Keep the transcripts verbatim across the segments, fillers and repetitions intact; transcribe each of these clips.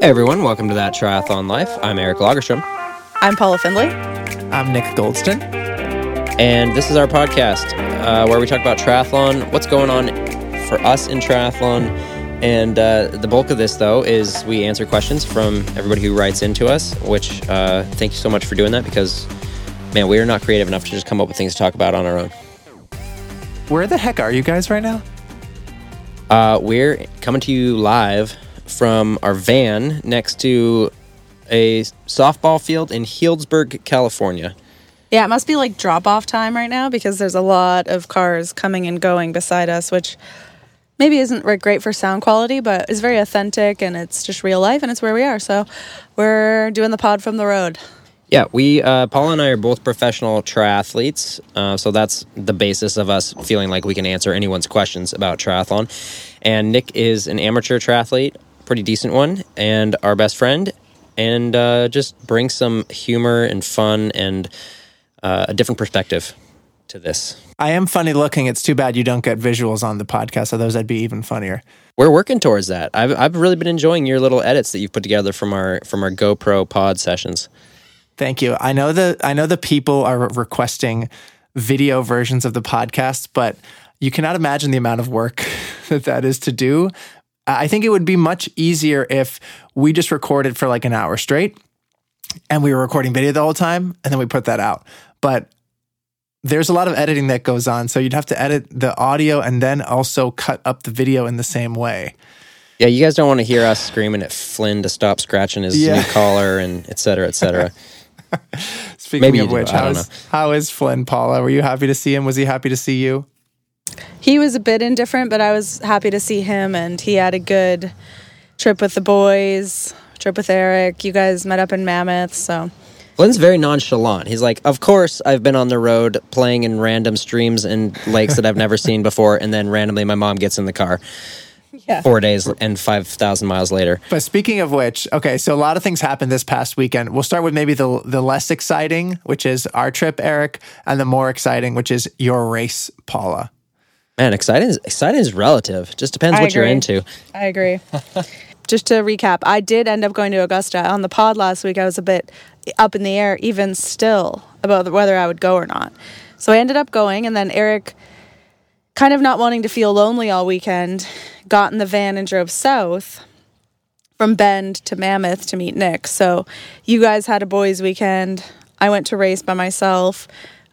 Hey everyone, welcome to That Triathlon Life. I'm Eric Lagerstrom. I'm Paula Findlay. I'm Nick Goldston. And this is our podcast uh, where we talk about triathlon, what's going on for us in triathlon. And uh, the bulk of this, though, is we answer questions from everybody who writes into us, which uh, thank you so much for doing that because, man, we are not creative enough to just come up with things to talk about on our own. Where the heck are you guys right now? Uh, we're coming to you live from our van next to a softball field in Healdsburg, California. Yeah, it must be like drop-off time right now because there's a lot of cars coming and going beside us, which maybe isn't great for sound quality, but is very authentic and it's just real life and it's where we are. So we're doing the pod from the road. Yeah, we, uh, Paula and I are both professional triathletes, uh, so that's the basis of us feeling like we can answer anyone's questions about triathlon. And Nick is an amateur triathlete, pretty decent one, and our best friend, and uh, just bring some humor and fun and uh, a different perspective to this. I am funny looking. It's too bad you don't get visuals on the podcast, otherwise I'd be even funnier. We're working towards that. I've I've really been enjoying your little edits that you've put together from our from our GoPro pod sessions. Thank you. I know the I know the people are requesting video versions of the podcast, but you cannot imagine the amount of work that that is to do. I think it would be much easier if we just recorded for like an hour straight and we were recording video the whole time and then we put that out. But there's a lot of editing that goes on, so you'd have to edit the audio and then also cut up the video in the same way. Yeah, you guys don't want to hear us screaming at Flynn to stop scratching his Yeah. new collar and et cetera, et cetera. Speaking Maybe of you do. which, I how don't is, how is Flynn, Paula? Were you happy to see him? Was he happy to see you? He was a bit indifferent, but I was happy to see him, and he had a good trip with the boys, trip with Eric. You guys met up in Mammoth, so... Flynn's very nonchalant. He's like, of course, I've been on the road playing in random streams and lakes that I've never seen before, and then randomly my mom gets in the car Yeah. four days and five thousand miles later. But speaking of which, okay, so a lot of things happened this past weekend. We'll start with maybe the the less exciting, which is our trip, Eric, and the more exciting, which is your race, Paula. Man, exciting is, exciting is relative. Just depends I what you're agree. into. I agree. Just to recap, I did end up going to Augusta. On the pod last week, I was a bit up in the air, even still, about whether I would go or not. So I ended up going, and then Eric, kind of not wanting to feel lonely all weekend, got in the van and drove south from Bend to Mammoth to meet Nick. So you guys had a boys' weekend. I went to race by myself.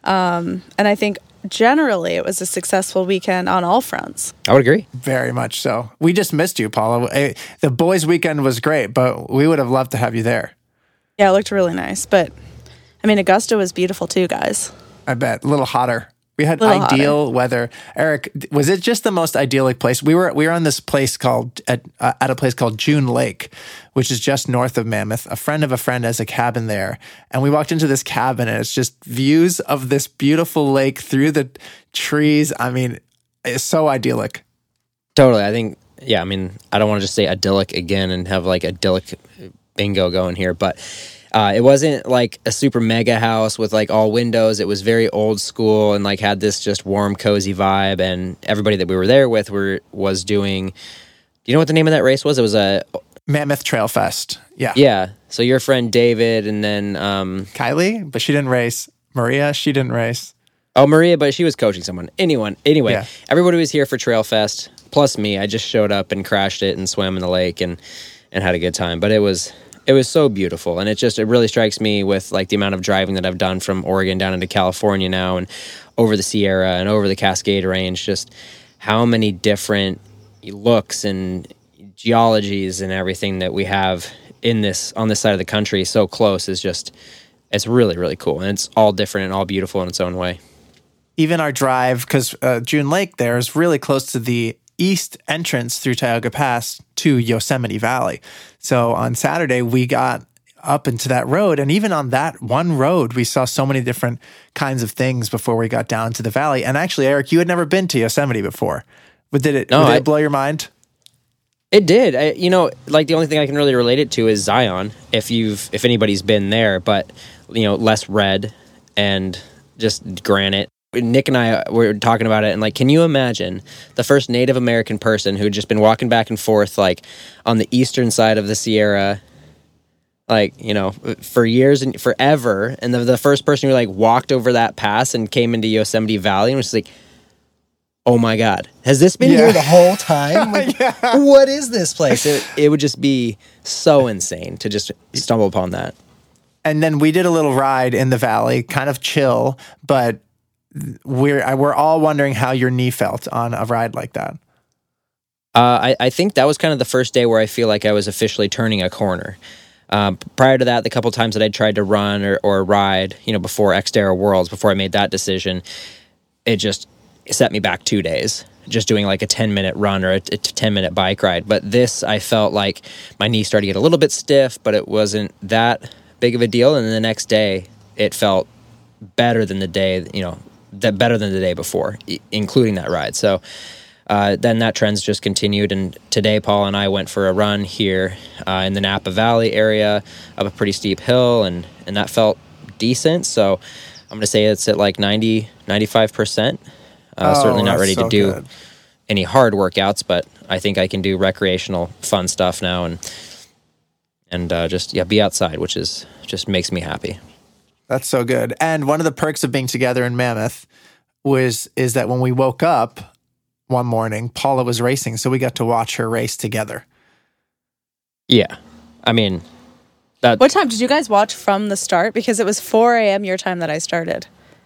Um, and I think generally it was a successful weekend on all fronts. I would agree. Very much so. We just missed you, Paula. Eh, The boys' weekend was great, but we would have loved to have you there. Yeah, it looked really nice. But, I mean, Augusta was beautiful too, guys. I bet. A little hotter. We had Little ideal weather. Eric, was it just the most idyllic place? We were we were on this place called at uh, at a place called June Lake, which is just north of Mammoth. A friend of a friend has a cabin there, and we walked into this cabin, and it's just views of this beautiful lake through the trees. I mean, it's so idyllic. Totally. I think, yeah, I mean, I don't want to just say idyllic again and have like idyllic bingo going here, but uh, it wasn't like a super mega house with like all windows. It was very old school and like had this just warm, cozy vibe. And everybody that we were there with were was doing, do you know what the name of that race was? It was a... Mammoth Trail Fest. Yeah. Yeah. So your friend David and then... Um, Kylie, but she didn't race. Maria, she didn't race. oh, Maria, but she was coaching someone. Anyone. Anyway, Yeah. everybody was here for Trail Fest, plus me. I just showed up and crashed it and swam in the lake and, and had a good time. But it was... It was so beautiful, and it just it really strikes me with like the amount of driving that I've done from Oregon down into California now and over the Sierra and over the Cascade Range, just how many different looks and geologies and everything that we have in this on this side of the country so close is just it's really, really cool, and it's all different and all beautiful in its own way. Even our drive, because uh, June Lake there is really close to the east entrance through Tioga Pass to Yosemite Valley. So on Saturday, we got up into that road, and even on that one road, we saw so many different kinds of things before we got down to the valley. And actually, Eric, you had never been to Yosemite before. But did it, No, did I- it blow your mind? It did. I, you know, like the only thing I can really relate it to is Zion, if you've if anybody's been there, but you know, less red and just granite. Nick and I were talking about it, and like, can you imagine the first Native American person who had just been walking back and forth, like, on the eastern side of the Sierra, like, you know, for years and forever, and the, the first person who like walked over that pass and came into Yosemite Valley and was like, oh my God, has this been Yeah. here the whole time? Like, Yeah. what is this place? It, it would just be so insane to just stumble upon that. And then we did a little ride in the valley, kind of chill, but we're we're all wondering how your knee felt on a ride like that. Uh, I, I think that was kind of the first day where I feel like I was officially turning a corner. Um, prior to that, the couple times that I tried to run or, or ride, you know, before Xterra Worlds, before I made that decision, it just set me back two days, just doing like a ten minute run or a, a ten minute bike ride. But this, I felt like my knee started to get a little bit stiff, but it wasn't that big of a deal. And then the next day, it felt better than the day, you know, that better than the day before, I- including that ride. So uh, then that trend's just continued. And today, Paul and I went for a run here uh, in the Napa Valley area up a pretty steep hill, and, and that felt decent. So I'm going to say it's at like ninety, ninety-five percent. Uh, Oh, certainly not that's ready so to do good. any hard workouts, but I think I can do recreational, fun stuff now, and and uh, just yeah, be outside, which is just makes me happy. That's so good. And one of the perks of being together in Mammoth was is that when we woke up one morning, Paula was racing, so we got to watch her race together. Yeah, I mean, that What time did you guys watch from the start? Because it was four a.m. your time that I started.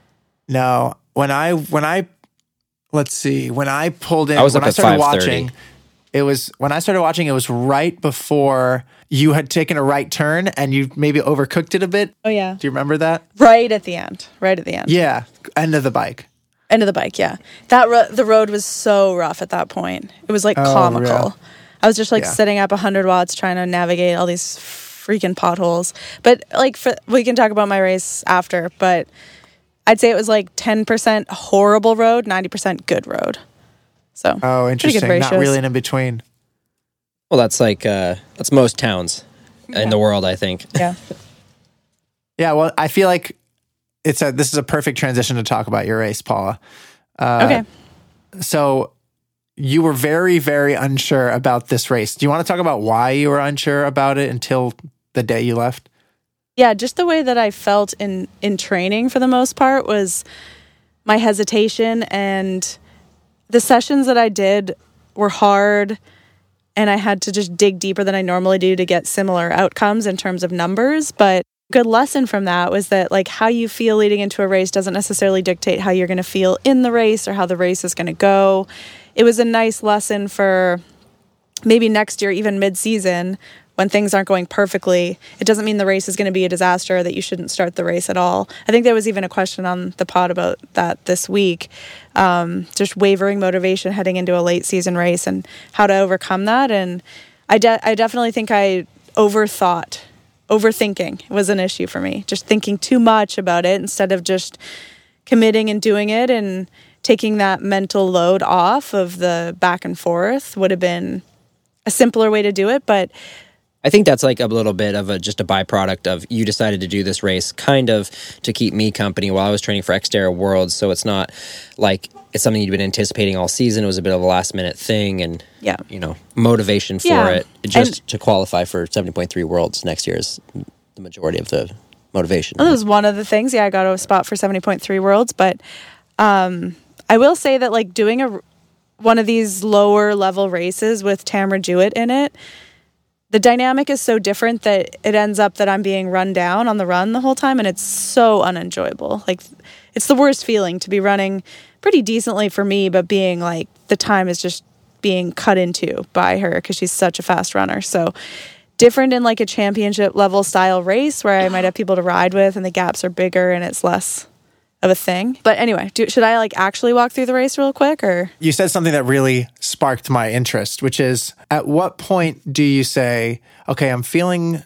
No, when I when I let's see, when I pulled in, I was when up I at started five thirty. watching, it was when I started watching. It was right before you had taken a right turn and you maybe overcooked it a bit. Oh yeah, Do you remember that? right at the end. Right at the end. Yeah, end of the bike. End of the bike. Yeah, that ro- the road was so rough at that point. It was like Oh, comical. yeah. I was just like Yeah. sitting up one hundred watts trying to navigate all these freaking potholes. But like, for, we can talk about my race after. But I'd say it was like ten percent horrible road, ninety percent good road. So Oh, pretty interesting. good Not ratios. really an in between. well, that's like uh, that's most towns in the world, I think. Yeah. Yeah, well, I feel like it's a this is a perfect transition to talk about your race, Paula. Uh, Okay. So you were very, very unsure about this race. Do you want to talk about why you were unsure about it until the day you left? Yeah, just the way that I felt in in training for the most part was my hesitation, and the sessions that I did were hard, and I had to just dig deeper than I normally do to get similar outcomes in terms of numbers. But good lesson from that was that like how you feel leading into a race doesn't necessarily dictate how you're going to feel in the race or how the race is going to go. It was a nice lesson for maybe next year, even mid-season, when things aren't going perfectly. It doesn't mean the race is going to be a disaster, that you shouldn't start the race at all. I think there was even a question on the pod about that this week. Um, just wavering motivation heading into a late season race and how to overcome that. And I, de- I definitely think I overthought. Overthinking was an issue for me. Just thinking too much about it instead of just committing and doing it, and taking that mental load off of the back and forth would have been a simpler way to do it. But I think that's like a little bit of a just a byproduct of you decided to do this race kind of to keep me company while I was training for Xterra Worlds. So it's not like it's something you'd been anticipating all season. It was a bit of a last minute thing, and yeah, you know, motivation for Yeah. it just And- to qualify for seventy point three Worlds next year is the majority of the motivation. that was one of the things. Yeah, I got a spot for seventy point three Worlds, but um, I will say that like doing a one of these lower level races with Tamara Jewett in it, the dynamic is so different that it ends up that I'm being run down on the run the whole time, and it's so unenjoyable. Like, it's the worst feeling to be running pretty decently for me, but being like the time is just being cut into by her because she's such a fast runner. So different in like a championship level style race where I might have people to ride with and the gaps are bigger and it's less of a thing. But anyway, do, should I like actually walk through the race real quick, or? You said something that really sparked my interest, which is at what point do you say, okay, I'm feeling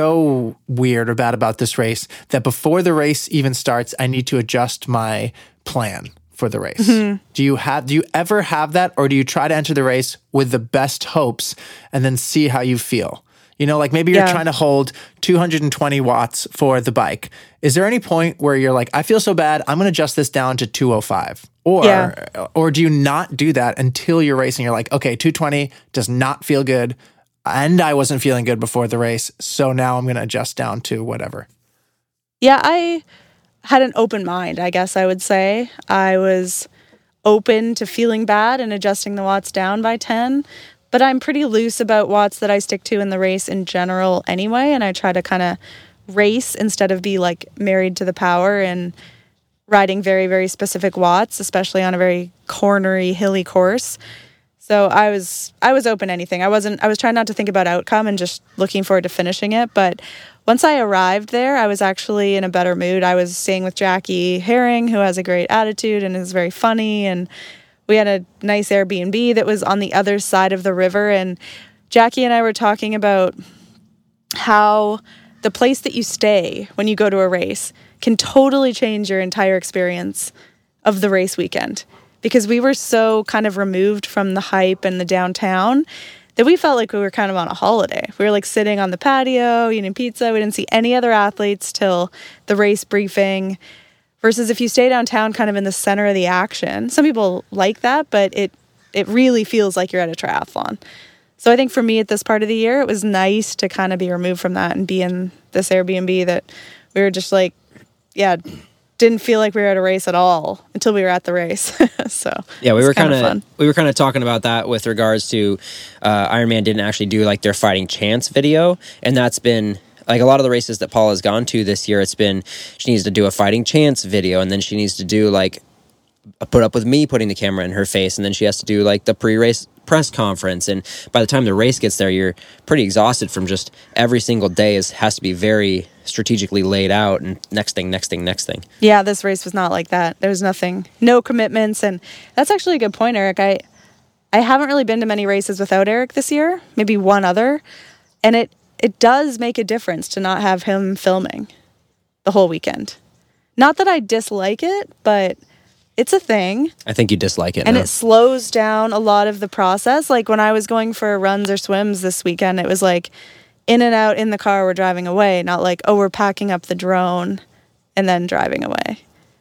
so weird or bad about this race that before the race even starts, I need to adjust my plan for the race? Mm-hmm. Do you have, do you ever have that, or do you try to enter the race with the best hopes and then see how you feel? You know, like maybe you're Yeah. trying to hold two hundred twenty watts for the bike. Is there any point where you're like, I feel so bad, I'm going to adjust this down to two oh five? Or, Yeah. or do you not do that until you're racing? You're like, okay, two twenty does not feel good. And I wasn't feeling good before the race. So now I'm going to adjust down to whatever. Yeah, I had an open mind, I guess I would say. I was open to feeling bad and adjusting the watts down by ten. But I'm pretty loose about watts that I stick to in the race in general anyway. And I try to kind of race instead of be like married to the power and riding very, very specific watts, especially on a very cornery, hilly course. So I was I was open to anything. I wasn't I was trying not to think about outcome and just looking forward to finishing it. But once I arrived there, I was actually in a better mood. I was staying with Jackie Herring, who has a great attitude and is very funny, and we had a nice Airbnb that was on the other side of the river. And Jackie and I were talking about how the place that you stay when you go to a race can totally change your entire experience of the race weekend. Because we were so kind of removed from the hype and the downtown that we felt like we were kind of on a holiday. We were like sitting on the patio, eating pizza. We didn't see any other athletes till the race briefing. Versus if you stay downtown kind of in the center of the action. Some people like that, but it it really feels like you're at a triathlon. So I think for me at this part of the year, it was nice to kind of be removed from that and be in this Airbnb that we were just like, yeah, didn't feel like we were at a race at all until we were at the race. So yeah, we it's were kind of fun. we were kind of talking about that with regards to uh, Ironman didn't actually do like their Fighting Chance video, and that's been like a lot of the races that Paula has gone to this year. It's been she needs to do a Fighting Chance video, and then she needs to do like a put up with me putting the camera in her face, and then she has to do like the pre-race press conference. And by the time the race gets there, you're pretty exhausted from just every single day is has to be very strategically laid out, and next thing, next thing, next thing. Yeah, this race was not like that. There was nothing, no commitments. And that's actually a good point, Eric. I I haven't really been to many races without Eric this year, maybe one other. And it, it does make a difference to not have him filming the whole weekend. Not that I dislike it, but it's a thing. I think you dislike it. And now. it slows down a lot of the process. Like when I was going for runs or swims this weekend, it was like in and out in the car, we're driving away. Not like, oh, we're packing up the drone and then driving away.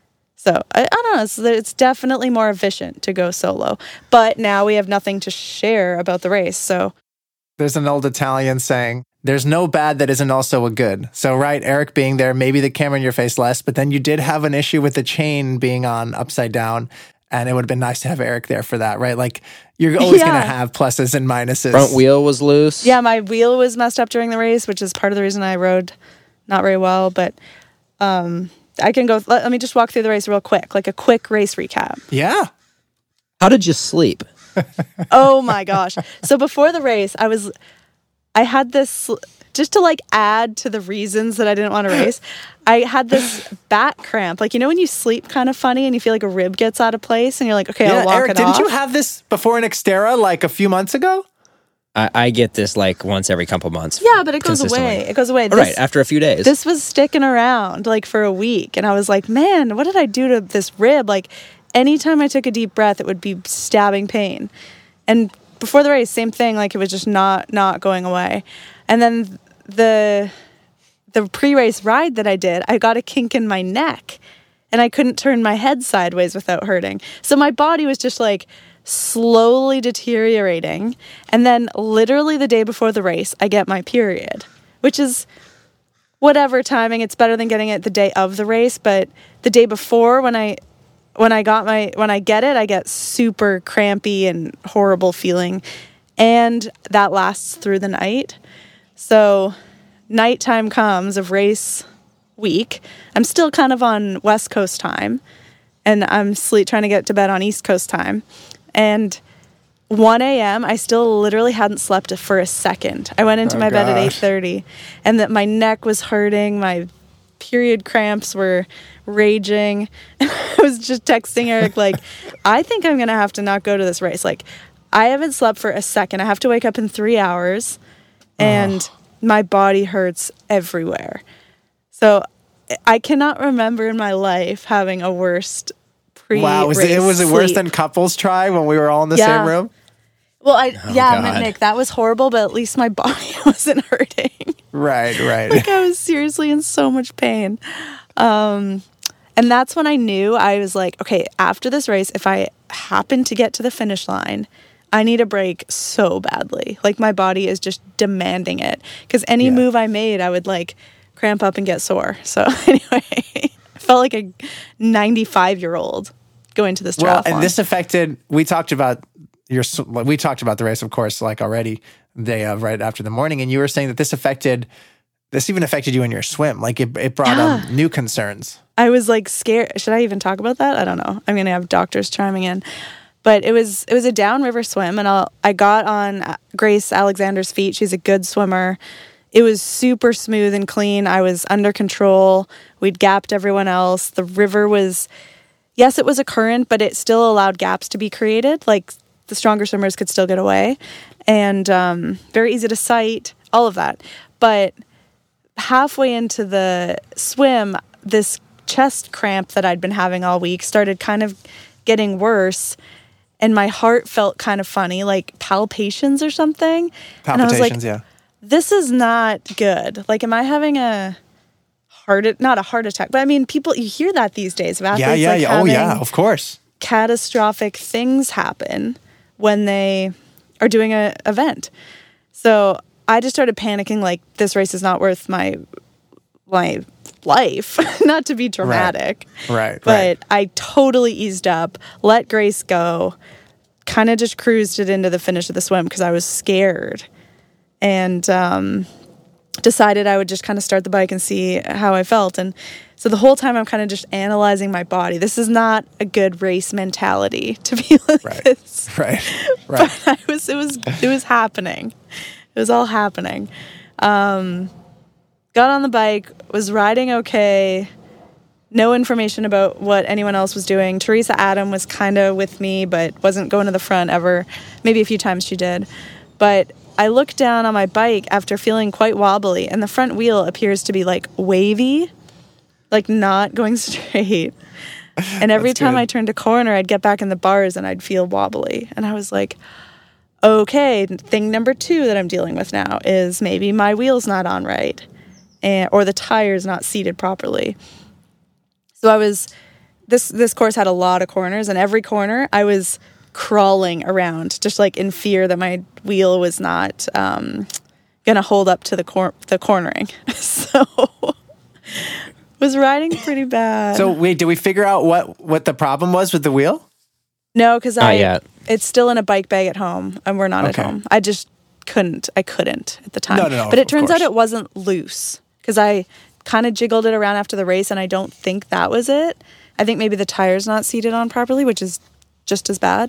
So I, I don't know. It's, it's definitely more efficient to go solo. But now we have nothing to share about the race. So There's an old Italian saying, there's no bad that isn't also a good. So, right, Eric being there, maybe the camera in your face less, but then you did have an issue with the chain being on upside down, and it would have been nice to have Eric there for that, right? Like, you're always Yeah. going to have pluses and minuses. Front wheel was loose. yeah, my wheel was messed up during the race, which is part of the reason I rode not very well. But um, I can go, let, let me just walk through the race real quick, like a quick race recap. Yeah. How did you sleep? Oh my gosh. So before the race, I was, I had this, just to like add to the reasons that I didn't want to race, I had this back cramp. Like, you know, when you sleep kind of funny and you feel like a rib gets out of place and you're like, okay, Yeah, I'll walk Eric, it didn't off. you have this before an Xterra like a few months ago? I, I get this like once every couple months. Yeah, but it goes consistently. away. It goes away. All right, after a few days. This was sticking around like for a week. And I was like, man, what did I do to this rib? Like anytime I took a deep breath, it would be stabbing pain. And before the race, same thing. Like it was just not, not going away. And then the, the pre-race ride that I did, I got a kink in my neck and I couldn't turn my head sideways without hurting. So my body was just like slowly deteriorating. And then literally the day before the race, I get my period, which is whatever timing. It's better than getting it the day of the race. But the day before, when I when I got my when I get it, I get super crampy and horrible feeling. And that lasts through the night. So nighttime comes of race week. I'm still kind of on West Coast time. And I'm sleep trying to get to bed on East Coast time. And one a.m., I still literally hadn't slept for a second. I went into Oh, my bed at gosh. eight thirty, and that my neck was hurting, my period cramps were raging. I was just texting Eric, like, I think I'm going to have to not go to this race. Like, I haven't slept for a second. I have to wake up in three hours, and Oh. my body hurts everywhere. So I cannot remember in my life having a worst pre-race Wow. Was it, was it worse sleep. than couples try when we were all in the Yeah. same room? Well, I Oh, yeah, God. Nick, that was horrible, but at least my body wasn't hurting. Right, right. Like I was seriously in so much pain. Um, and that's when I knew I was like, okay, after this race, if I happen to get to the finish line, I need a break so badly. Like my body is just demanding it. Because any Yeah. move I made, I would like cramp up and get sore. So anyway, I felt like a ninety-five year old going to this triathlon. Well, and this affected, we talked about your, sw- we talked about the race, of course, like already the day of, right after the morning. And you were saying that this affected, this even affected you in your swim. Like it, it brought Yeah. um, new concerns. I was like scared. Should I even talk about that? I don't know. I'm going to have doctors chiming in. But it was it was a downriver swim, and I'll, I got on Grace Alexander's feet. She's a good swimmer. It was super smooth and clean. I was under control. We'd gapped everyone else. The river was, yes, it was a current, but it still allowed gaps to be created. Like the stronger swimmers could still get away. And um, very easy to sight, all of that. But halfway into the swim, this chest cramp that I'd been having all week started kind of getting worse. And my heart felt kind of funny, like palpitations or something. And I was like, Palpitations, yeah. this is not good. Like, am I having a heart, not a heart attack, but I mean, people, you hear that these days of athletes. Yeah, yeah, like yeah. Oh, having yeah, of course. catastrophic things happen when they are doing an event. So I just started panicking, like, this race is not worth my, my life, not to be dramatic. Right, But right. I totally eased up, let Grace go, kind of just cruised it into the finish of the swim because I was scared. And um, decided I would just kind of start the bike and see how I felt. And so the whole time I'm kind of just analyzing my body. This is not a good race mentality to be like Right. this. Right, right. But I was, it was, it was happening. It was all happening. Um, got on the bike, was riding okay. No information about what anyone else was doing. Teresa Adam was kind of with me, but wasn't going to the front ever. Maybe a few times she did. But I looked down on my bike after feeling quite wobbly, and the front wheel appears to be like wavy, like not going straight. And every That's time good. I turned a corner, I'd get back in the bars and I'd feel wobbly. And I was like, okay, thing number two that I'm dealing with now is maybe my wheel's not on right, and or the tire's not seated properly. So I was, this this course had a lot of corners, and every corner I was crawling around, just like in fear that my wheel was not um, gonna hold up to the cor- the cornering. So was riding pretty bad. So wait, did we figure out what, what the problem was with the wheel? No, because Not I yet. it's still in a bike bag at home, and we're not Okay. at home. I just couldn't. I couldn't at the time. No, no, no, But it of turns course. out it wasn't loose because I kind of jiggled it around after the race, and I don't think that was it. I think maybe the tire's not seated on properly, which is just as bad.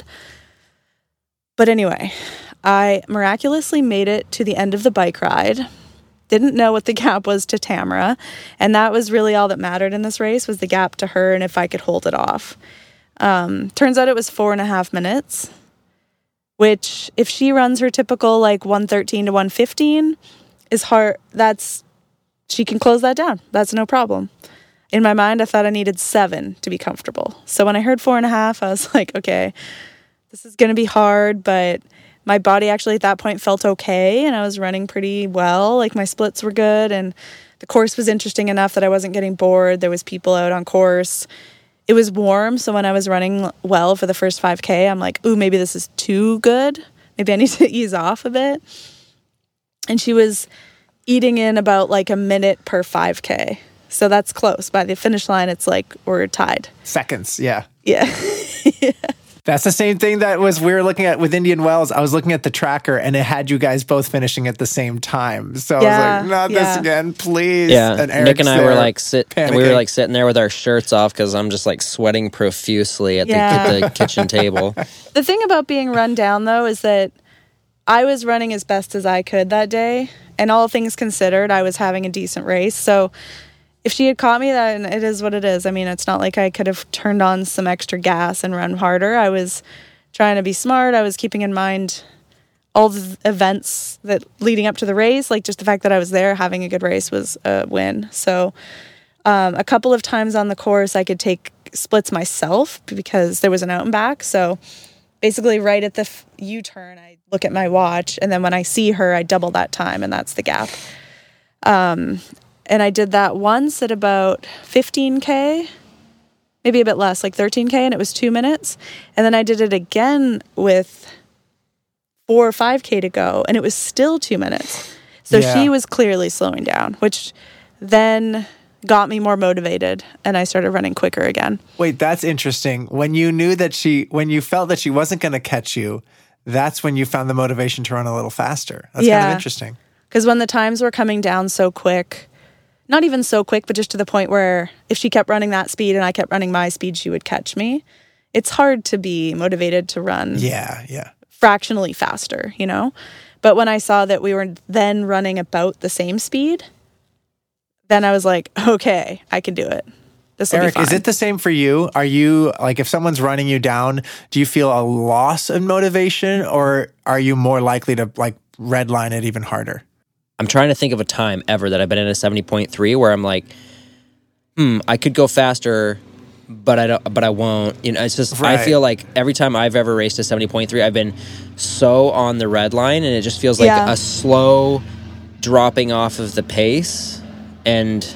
But anyway, I miraculously made it to the end of the bike ride. Didn't know what the gap was to Tamara, and that was really all that mattered in this race, was the gap to her and if I could hold it off. Um, turns out it was four and a half minutes, which if she runs her typical like one thirteen to one fifteen is hard. That's, she can close that down. That's no problem. In my mind, I thought I needed seven to be comfortable. So when I heard four and a half, I was like, okay, this is going to be hard, but my body actually at that point felt okay, and I was running pretty well. Like my splits were good, and the course was interesting enough that I wasn't getting bored. There was people out on course. It was warm, so when I was running well for the first five K, I'm like, ooh, maybe this is too good. Maybe I need to ease off a bit. And she was eating in about like a minute per five K. So that's close. By the finish line, it's like we're tied. Seconds, yeah. Yeah. That's the same thing that was we were looking at with Indian Wells. I was looking at the tracker, and it had you guys both finishing at the same time. So Yeah, I was like, not yeah. this again, please. Yeah, And Nick Eric's and I there were like sit. We panicking. were like sitting there with our shirts off because I'm just like sweating profusely at the, Yeah. at the kitchen table. The thing about being run down, though, is that I was running as best as I could that day. And all things considered, I was having a decent race. So if she had caught me, then it is what it is. I mean, it's not like I could have turned on some extra gas and run harder. I was trying to be smart. I was keeping in mind all the events that leading up to the race, like just the fact that I was there having a good race was a win. So um, a couple of times on the course, I could take splits myself because there was an out and back. So basically right at the f- U-turn, I look at my watch, and then when I see her, I double that time, and that's the gap. Um, and I did that once at about fifteen K, maybe a bit less, like thirteen K, and it was two minutes. And then I did it again with four or five K to go, and it was still two minutes. So Yeah. she was clearly slowing down, which then got me more motivated, and I started running quicker again. Wait, that's interesting. When you knew that she, when you felt that she wasn't going to catch you, that's when you found the motivation to run a little faster. That's kind Yeah. of interesting. Because when the times were coming down so quick, not even so quick, but just to the point where if she kept running that speed and I kept running my speed, she would catch me. It's hard to be motivated to run Yeah, yeah. fractionally faster, you know? But when I saw that we were then running about the same speed, then I was like, okay, I can do it. This will be Eric, fine. is it the same for you? Are you, like, if someone's running you down, do you feel a loss of motivation, or are you more likely to, like, redline it even harder? I'm trying to think of a time ever that I've been in a seventy point three where I'm like, hmm, I could go faster, but I don't, but I won't. You know, it's just, Right. I feel like every time I've ever raced a seventy point three, I've been so on the red line, and it just feels like Yeah. a slow dropping off of the pace. And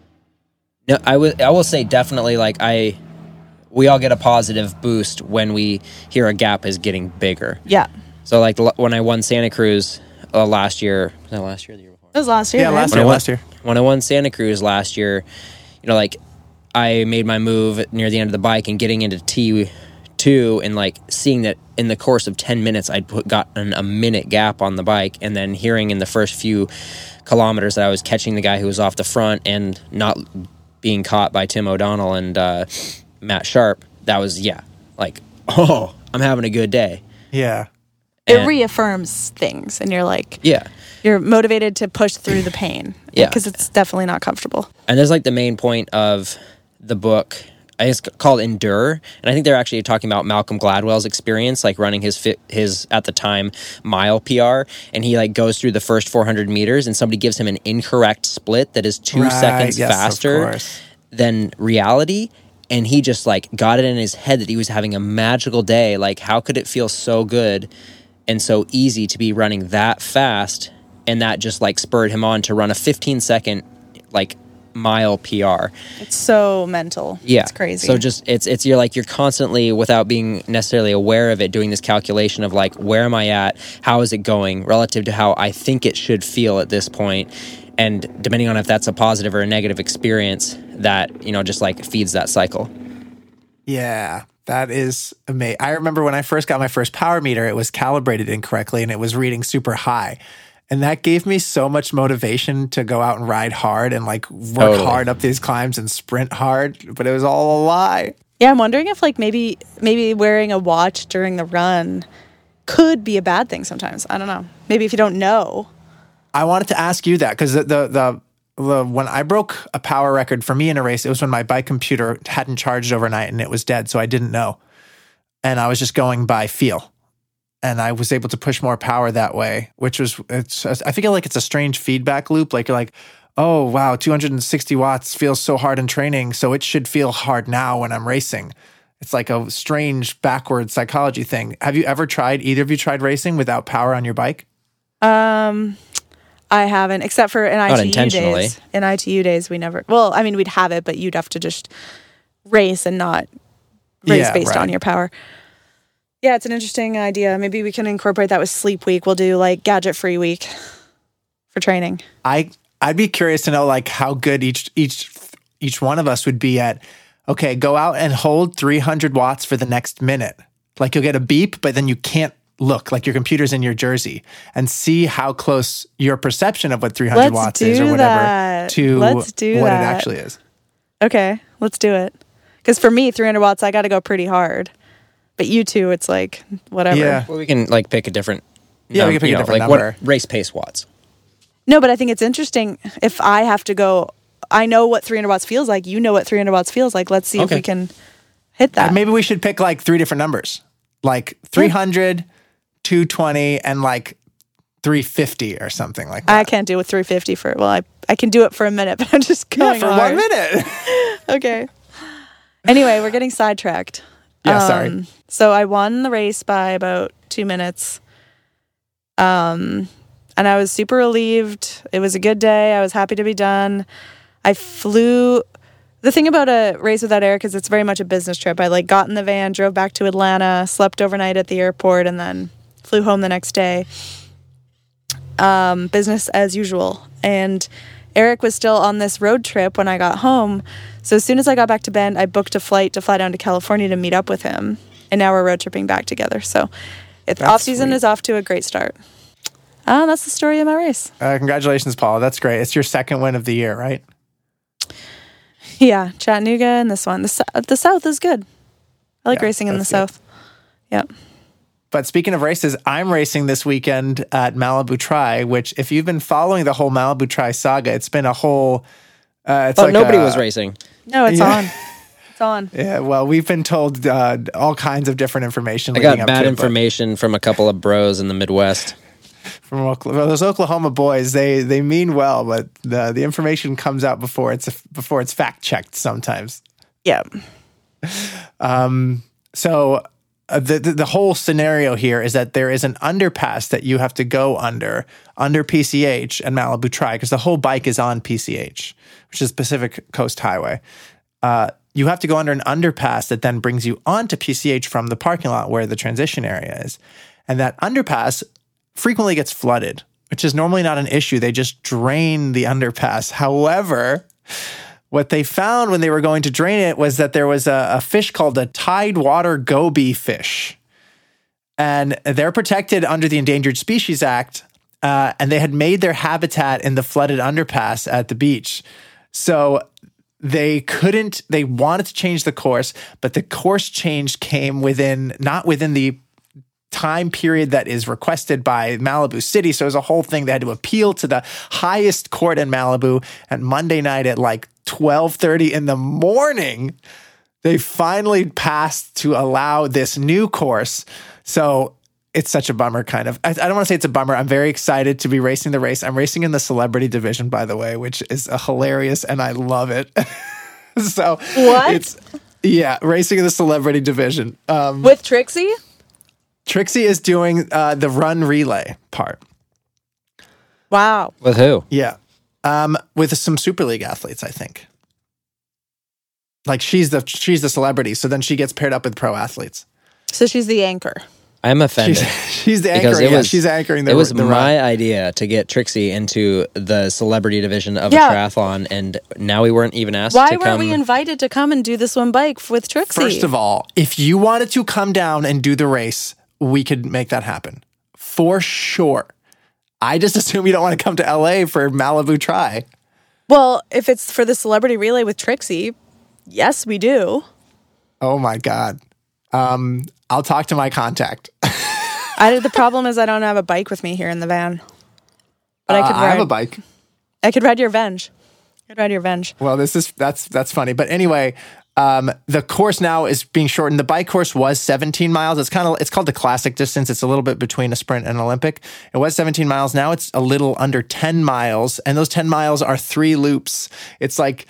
no, I would, I will say definitely, like, I, we all get a positive boost when we hear a gap is getting bigger. Yeah. So like l- when I won Santa Cruz uh, last year, was that last year or the year before? It was last year. Yeah, right? last When I year, won- last year. When I won Santa Cruz last year, you know, like I made my move near the end of the bike and getting into T two and like seeing that in the course of ten minutes, I'd put, gotten a minute gap on the bike, and then hearing in the first few kilometers that I was catching the guy who was off the front and not being caught by Tim O'Donnell and uh, Matt Sharp. That was, yeah, like, oh, I'm having a good day. Yeah. It And- reaffirms things, and you're like, Yeah. you're motivated to push through the pain. Yeah. Because it's definitely not comfortable. And there's like the main point of the book, I think it's called Endure, and I think they're actually talking about Malcolm Gladwell's experience, like running his fit, his at the time mile P R, and he like goes through the first four hundred meters, and somebody gives him an incorrect split that is two Right, seconds yes, of faster course. than reality, and he just like got it in his head that he was having a magical day. Like, how could it feel so good and so easy to be running that fast? And that just like spurred him on to run a fifteen second like mile P R. It's so mental. Yeah. It's crazy. So just it's it's you're like you're constantly, without being necessarily aware of it, doing this calculation of like, where am I at? How is it going relative to how I think it should feel at this point? And depending on if that's a positive or a negative experience, that, you know, just like feeds that cycle. Yeah, that is amazing. I remember when I first got my first power meter, it was calibrated incorrectly and it was reading super high. And that gave me so much motivation to go out and ride hard and like work Totally. hard up these climbs and sprint hard, but it was all a lie. yeah, I'm wondering if like maybe maybe wearing a watch during the run could be a bad thing sometimes. I don't know. Maybe if you don't know. I wanted to ask you that because the, the the the when I broke a power record for me in a race, it was when my bike computer hadn't charged overnight and it was dead, so I didn't know, and I was just going by feel, and I was able to push more power that way, which was it's. I feel like it's a strange feedback loop. Like you're like, oh wow, two hundred sixty watts feels so hard in training, so it should feel hard now when I'm racing. It's like a strange backward psychology thing. Have you ever tried? Either of you tried racing without power on your bike? Um I haven't, except for in I T U Not intentionally. days. In I T U days, we never. Well, I mean, we'd have it, but you'd have to just race and not race Yeah, based right. on your power. Yeah, it's an interesting idea. Maybe we can incorporate that with Sleep Week. We'll do like gadget free week for training. I I'd be curious to know like how good each each each one of us would be at. Okay, go out and hold three hundred watts for the next minute. Like you'll get a beep, but then you can't look, like your computer's in your jersey, and see how close your perception of what three hundred Let's watts is or do whatever that. to Let's do what that. it actually is. Okay, let's do it. Because for me, three hundred watts, I got to go pretty hard. But you two, it's like whatever. Yeah. Well, we can like pick a different. Yeah, we num- can pick you a know, different like number. What race pace watts? No, but I think it's interesting if I have to go. I know what three hundred watts feels like. You know what three hundred watts feels like. Let's see if Okay. we can hit that. And maybe we should pick like three different numbers, like three hundred, two twenty, and like three fifty or something like that. I can't do it with three fifty for, well, I, I can do it for a minute, but I'm just yeah, going for hard. one minute. Okay. Anyway, we're getting sidetracked. Yeah, sorry. So I won the race by about two minutes. Um, and I was super relieved. It was a good day. I was happy to be done. I flew. The thing about a race without Eric is it's very much a business trip. I like got in the van, drove back to Atlanta, slept overnight at the airport, and then flew home the next day. Um, business as usual. And Eric was still on this road trip when I got home. So as soon as I got back to Bend, I booked a flight to fly down to California to meet up with him. And now we're road tripping back together. So it, off season sweet. is off to a great start. Uh, that's the story of my race. Uh, congratulations, Paula. That's great. It's your second win of the year, right? Yeah, Chattanooga and this one. The, so- the South is good. I like Yeah, racing in the that's South. Yep. But speaking of races, I'm racing this weekend at Malibu Tri, which if you've been following the whole Malibu Tri saga, it's been a whole... Uh, it's Oh, like nobody a- was racing. No, it's Yeah. on. It's on. Yeah, well, we've been told uh, all kinds of different information. I leading got up bad to it, but information from a couple of bros in the Midwest. From Oklahoma, those Oklahoma boys, they they mean well, but the the information comes out before it's before it's fact checked sometimes. Yeah. So uh, the, the the whole scenario here is that there is an underpass that you have to go under under P C H and Malibu Tri, because the whole bike is on P C H, which is Pacific Coast Highway. Uh, you have to go under an underpass that then brings you onto P C H from the parking lot where the transition area is, and that underpass frequently gets flooded, which is normally not an issue. They just drain the underpass. However, what they found when they were going to drain it was that there was a, a fish called a tidewater goby fish. And they're protected under the Endangered Species Act, uh, and they had made their habitat in the flooded underpass at the beach. So they couldn't, they wanted to change the course, but the course change came within, not within the time period that is requested by Malibu City. So it was a whole thing. They had to appeal to the highest court in Malibu. And Monday night at like twelve thirty in the morning, they finally passed to allow this new course. So it's such a bummer, kind of. I, I don't want to say it's a bummer. I'm very excited to be racing the race. I'm racing in the celebrity division, by the way, which is a hilarious, and I love it. So What? It's, yeah, racing in the celebrity division. Um, With Trixie? Trixie is doing uh, the run relay part. Wow. With who? Yeah. Um, with some Super League athletes, I think. Like she's the she's the celebrity, so then she gets paired up with pro athletes. So she's the anchor. I'm offended. She's, she's the Because anchor. it Yeah, was, she's anchoring the it was the my run. idea to get Trixie into the celebrity division of Yeah. a triathlon, and now we weren't even asked Why to weren't come. we invited to come and do this one bike with Trixie? First of all, if you wanted to come down and do the race, we could make that happen. For sure. I just assume you don't want to come to L A for Malibu Tri. Well, if it's for the celebrity relay with Trixie, yes, we do. Oh my God. Um, I'll talk to my contact. I, the problem is I don't have a bike with me here in the van. But I could Uh, ride. I have a bike. I could ride your Venge. I could ride your Venge. Well, this is that's that's funny. But anyway, um, the course now is being shortened. The bike course was seventeen miles. It's kind of it's called the classic distance. It's a little bit between a sprint and an Olympic. It was seventeen miles. Now it's a little under ten miles, and those ten miles are three loops. It's like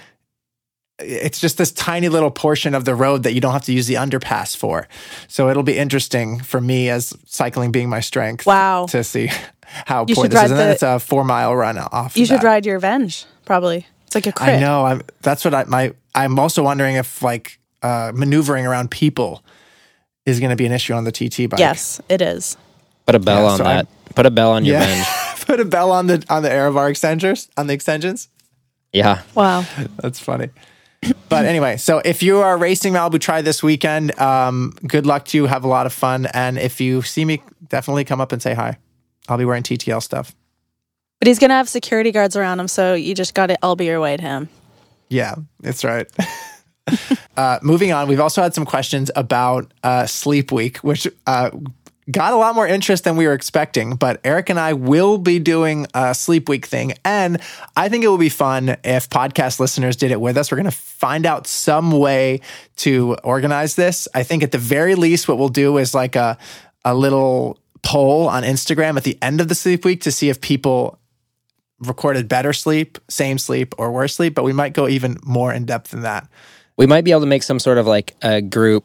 it's just this tiny little portion of the road that you don't have to use the underpass for. So it'll be interesting for me, as cycling being my strength. Wow. To see how You poor should this is. ride And then the- it's a four mile run off. You of should that. ride your Venge, probably. It's like a crit. I know. I'm. That's what I. My. I'm also wondering if like uh, maneuvering around people is going to be an issue on the T T bike. Yes, it is. Put a bell Yeah, on so that. Put a bell on your Yeah. Venge. Put a bell on the on the Aerovar extenders on the extensions. Yeah. Wow. That's funny. But anyway, so if you are racing Malibu Tri this weekend, um, good luck to you. Have a lot of fun, and if you see me, definitely come up and say hi. I'll be wearing T T L stuff. But he's going to have security guards around him, so you just got to elbow your way to him. Yeah, that's right. uh, moving on, we've also had some questions about uh, Sleep Week, which uh, got a lot more interest than we were expecting. But Eric and I will be doing a Sleep Week thing, and I think it will be fun if podcast listeners did it with us. We're going to find out some way to organize this. I think at the very least, what we'll do is like a a little poll on Instagram at the end of the Sleep Week to see if people recorded better sleep, same sleep, or worse sleep, but we might go even more in depth than that. We might be able to make some sort of like a group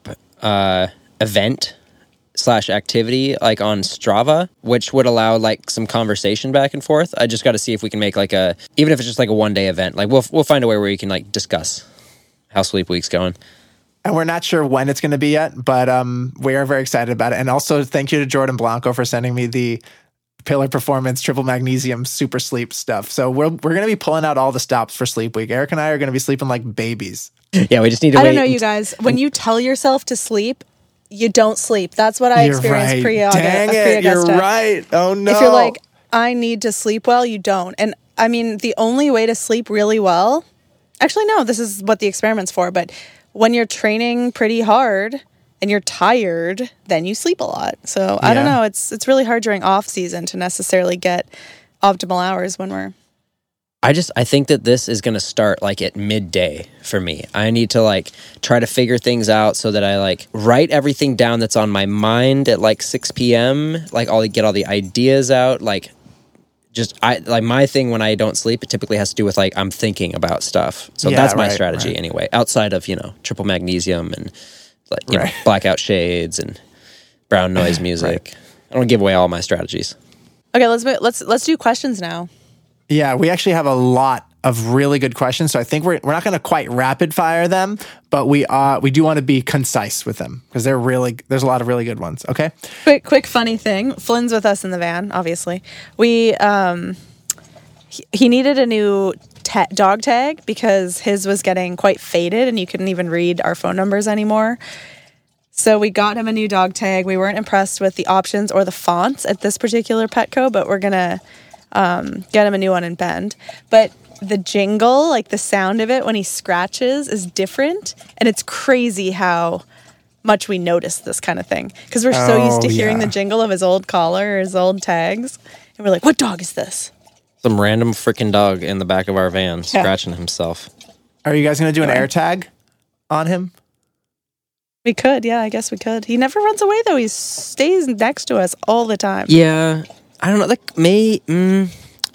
uh, event slash activity like on Strava, which would allow like some conversation back and forth. I just got to see if we can make like a, even if it's just like a one day event, like we'll we'll find a way where we can like discuss how Sleep Week's going. And we're not sure when it's going to be yet, but um, we are very excited about it. And also thank you to Jordan Blanco for sending me the Pillar Performance Triple Magnesium Super Sleep stuff. So we're we're going to be pulling out all the stops for Sleep Week. Eric and I are going to be sleeping like babies. Yeah, we just need to I wait. don't know, you guys. When you tell yourself to sleep, you don't sleep. That's what I You're experienced right. pre-Augusta. Dang it, you're right. Oh no. If you're like, I need to sleep well, you don't. And I mean, the only way to sleep really well, actually, no, this is what the experiment's for, but when you're training pretty hard and you're tired, then you sleep a lot. So I don't Yeah. know. It's it's really hard during off season to necessarily get optimal hours when we're. I just, I think that this is going to start like at midday for me. I need to like try to figure things out so that I like write everything down that's on my mind at like six p.m. Like I'll get all the ideas out. Like just, I like my thing when I don't sleep, it typically has to do with like I'm thinking about stuff. So Yeah, that's my right, strategy right. anyway, outside of, you know, triple magnesium and like, you Right. know, blackout shades and brown noise music. I don't give away all my strategies. Okay, let's mo- let's let's do questions now. Yeah, we actually have a lot of really good questions. So I think we're we're not going to quite rapid fire them, but we are we do want to be concise with them because they're really there's a lot of really good ones. Okay. Quick, quick, funny thing. Flynn's with us in the van. Obviously, we um, he, he needed a new ta- dog tag because his was getting quite faded, and you couldn't even read our phone numbers anymore. So we got him a new dog tag. We weren't impressed with the options or the fonts at this particular Petco, but we're gonna um, get him a new one in Bend. But the jingle, like the sound of it when he scratches, is different, and it's crazy how much we notice this kind of thing because we're so used to Oh, hearing yeah. the jingle of his old collar or his old tags, and we're like, "What dog is this?" Some random freaking dog in the back of our van scratching himself. Are you guys going to do an air tag on him? We could, yeah, I guess we could. He never runs away though; he stays next to us all the time. Yeah, I don't know. Like, may mm,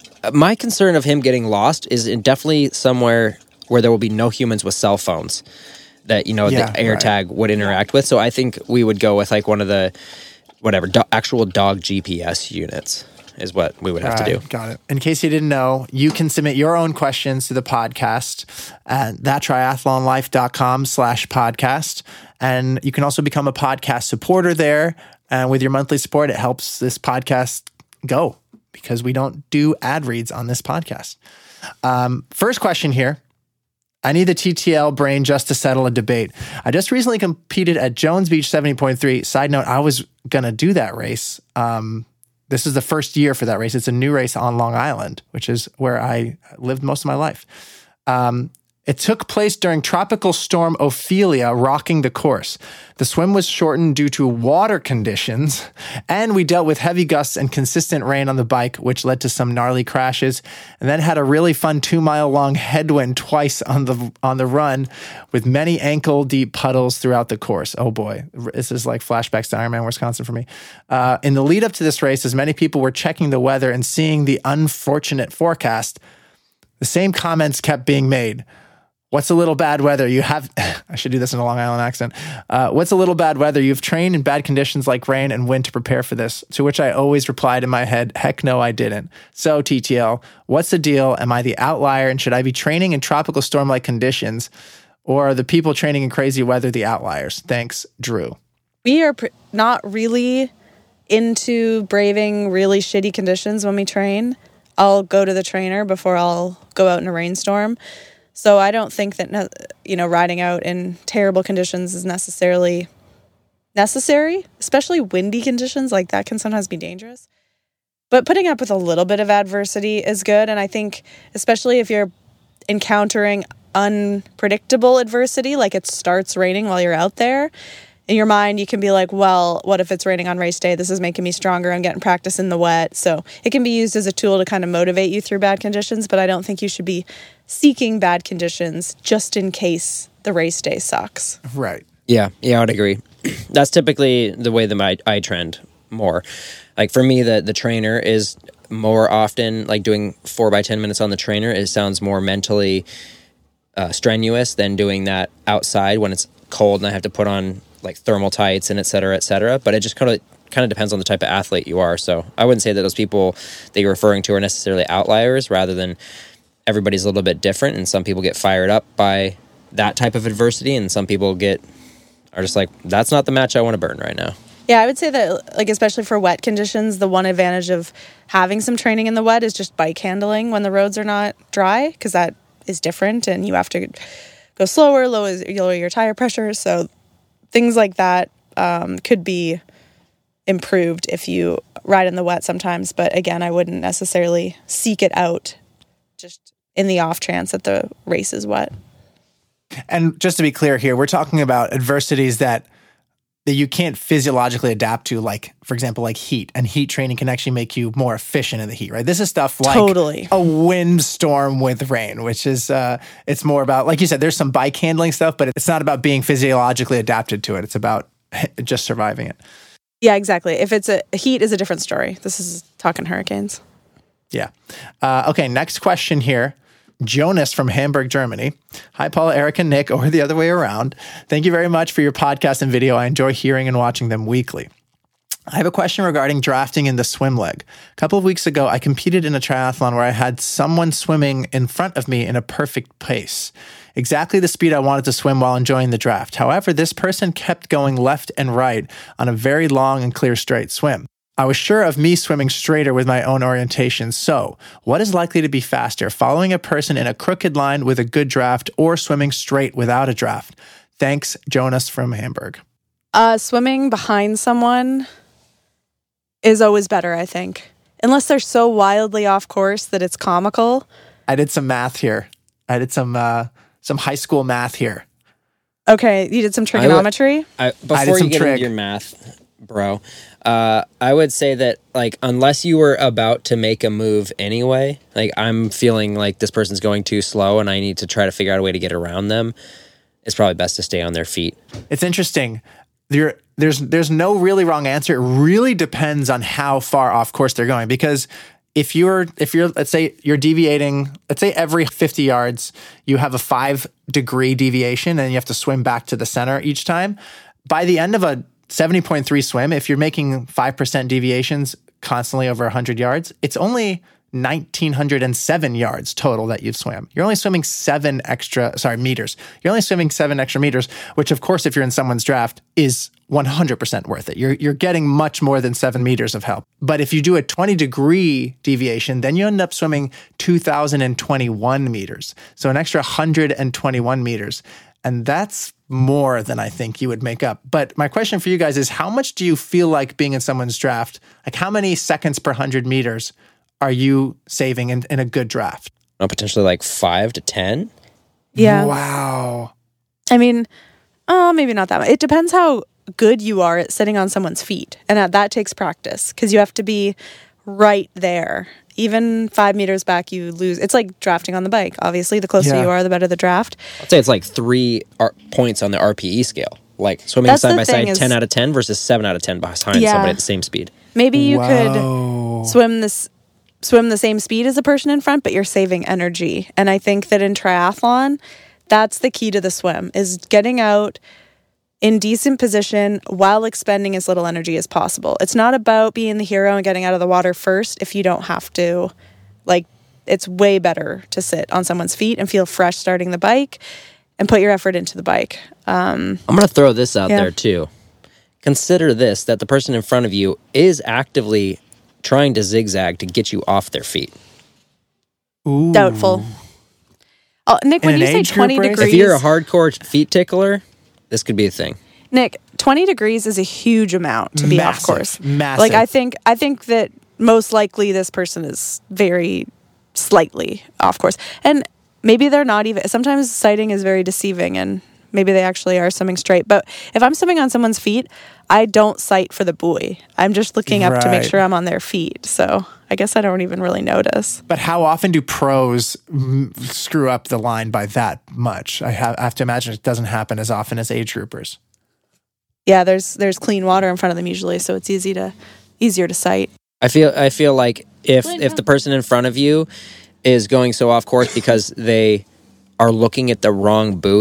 my concern of him getting lost is in definitely somewhere where there will be no humans with cell phones that you know Yeah, the AirTag would interact with. So I think we would go with like one of the whatever do- actual dog G P S units is what we would have to do. Right, got it. In case you didn't know, you can submit your own questions to the podcast at thattriathlonlife.com slash podcast. And you can also become a podcast supporter there. And with your monthly support, it helps this podcast go because we don't do ad reads on this podcast. Um, first question here. I need the T T L brain just to settle a debate. I just recently competed at Jones Beach seventy point three. Side note, I was going to do that race. Um, This is the first year for that race. It's a new race on Long Island, which is where I lived most of my life. Um, it took place during Tropical Storm Ophelia rocking the course. The swim was shortened due to water conditions, and we dealt with heavy gusts and consistent rain on the bike, which led to some gnarly crashes, and then had a really fun two-mile-long headwind twice on the on the run with many ankle-deep puddles throughout the course. Oh boy, this is like flashbacks to Ironman Wisconsin for me. Uh, in the lead up to this race, as many people were checking the weather and seeing the unfortunate forecast, the same comments kept being made. What's a little bad weather? You have, I should do this in a Long Island accent. Uh, what's a little bad weather? You've trained in bad conditions like rain and wind to prepare for this. To which I always replied in my head, heck no, I didn't. So T T L, what's the deal? Am I the outlier? And should I be training in tropical storm-like conditions? Or are the people training in crazy weather the outliers? Thanks, Drew. We are pr- not really into braving really shitty conditions when we train. I'll go to the trainer before I'll go out in a rainstorm. So I don't think that, you know, riding out in terrible conditions is necessarily necessary, especially windy conditions. Like that can sometimes be dangerous. But putting up with a little bit of adversity is good. And I think especially if you're encountering unpredictable adversity, like it starts raining while you're out there, in your mind, you can be like, well, what if it's raining on race day? This is making me stronger. I'm getting practice in the wet. So it can be used as a tool to kind of motivate you through bad conditions, but I don't think you should be seeking bad conditions just in case the race day sucks. Right. Yeah, yeah, I would agree. That's typically the way that I, I trend more. Like for me, the the trainer is more often like doing four by ten minutes on the trainer. It sounds more mentally uh, strenuous than doing that outside when it's cold and I have to put on like thermal tights and et cetera, et cetera. But it just kind of kind of depends on the type of athlete you are. So I wouldn't say that those people that you're referring to are necessarily outliers, rather than everybody's a little bit different. And some people get fired up by that type of adversity, and some people get are just like, that's not the match I want to burn right now. Yeah, I would say that, like, especially for wet conditions, the one advantage of having some training in the wet is just bike handling when the roads are not dry, because that is different and you have to go slower, lower, lower your tire pressure. So things like that um, could be improved if you ride in the wet sometimes. But again, I wouldn't necessarily seek it out just in the off chance that the race is wet. And just to be clear here, we're talking about adversities that that you can't physiologically adapt to, like, for example, like heat. And heat training can actually make you more efficient in the heat, right? This is stuff like totally. a windstorm with rain, which is, uh, it's more about, like you said, there's some bike handling stuff, but it's not about being physiologically adapted to it. It's about just surviving it. Yeah, exactly. If it's a heat is a different story. This is talking hurricanes. Yeah. Uh, okay, next question here. Jonas from Hamburg, Germany. Hi, Paula, Eric, and Nick, or the other way around. Thank you very much for your podcast and video. I enjoy hearing and watching them weekly. I have a question regarding drafting in the swim leg. A couple of weeks ago, I competed in a triathlon where I had someone swimming in front of me in a perfect pace. Exactly the speed I wanted to swim while enjoying the draft. However, this person kept going left and right on a very long and clear straight swim. I was sure of me swimming straighter with my own orientation. So, what is likely to be faster, following a person in a crooked line with a good draft or swimming straight without a draft? Thanks, Jonas from Hamburg. Uh, swimming behind someone is always better, I think. Unless they're so wildly off course that it's comical. I did some math here. I did some uh, some high school math here. Okay, you did some trigonometry? I would, I, before I did some you get trig. into your math, bro, uh, I would say that, like, unless you were about to make a move anyway, like, I'm feeling like this person's going too slow and I need to try to figure out a way to get around them, it's probably best to stay on their feet. It's interesting. There, there's there's no really wrong answer. It really depends on how far off course they're going. Because if you're if you're let's say you're deviating, let's say every fifty yards you have a five degree deviation and you have to swim back to the center each time. By the end of a seventy point three swim, if you're making five percent deviations constantly over one hundred yards, it's only one thousand nine hundred seven yards total that you've swam. You're only swimming seven extra, sorry, meters. You're only swimming seven extra meters, which of course, if you're in someone's draft, is one hundred percent worth it. You're you're getting much more than seven meters of help. But if you do a twenty degree deviation, then you end up swimming two thousand twenty-one meters. So an extra one hundred twenty-one meters. And that's more than I think you would make up. But my question for you guys is, how much do you feel like being in someone's draft? Like, how many seconds per one hundred meters are you saving in, in a good draft? Oh, potentially like five to ten? Yeah. Wow. I mean, oh, maybe not that much. It depends how good you are at sitting on someone's feet. And that, that takes practice because you have to be right there. Even five meters back, you lose. It's like drafting on the bike. Obviously, the closer Yeah. you are, the better the draft. I'd say it's like three R- points on the R P E scale. Like swimming That's side the by thing side, is- ten out of ten versus seven out of ten behind Yeah. somebody at the same speed. Maybe you Whoa. could swim this swim the same speed as the person in front, but you're saving energy. And I think that in triathlon, that's the key to the swim, is getting out in decent position while expending as little energy as possible. It's not about being the hero and getting out of the water first if you don't have to. Like, it's way better to sit on someone's feet and feel fresh starting the bike and put your effort into the bike. Um, I'm going to throw this out Yeah. there too. Consider this, that the person in front of you is actively trying to zigzag to get you off their feet. Ooh. doubtful. Oh, Nick, when In you an say age group twenty race? degrees, If you're a hardcore feet tickler, this could be a thing. Nick, twenty degrees is a huge amount to be off Massive, course. massive. Like I think I think that most likely this person is very slightly off course. And maybe they're not even. Sometimes sighting is very deceiving and maybe they actually are swimming straight. But if I'm swimming on someone's feet, I don't sight for the buoy. I'm just looking up to make Right. sure I'm on their feet. So I guess I don't even really notice. But how often do pros mm, screw up the line by that much? I have, I have to imagine it doesn't happen as often as age groupers. Yeah, there's there's clean water in front of them usually, so it's easy to easier to sight. I feel I feel like if if the person in front of you is going so off course because they are looking at the wrong buoy,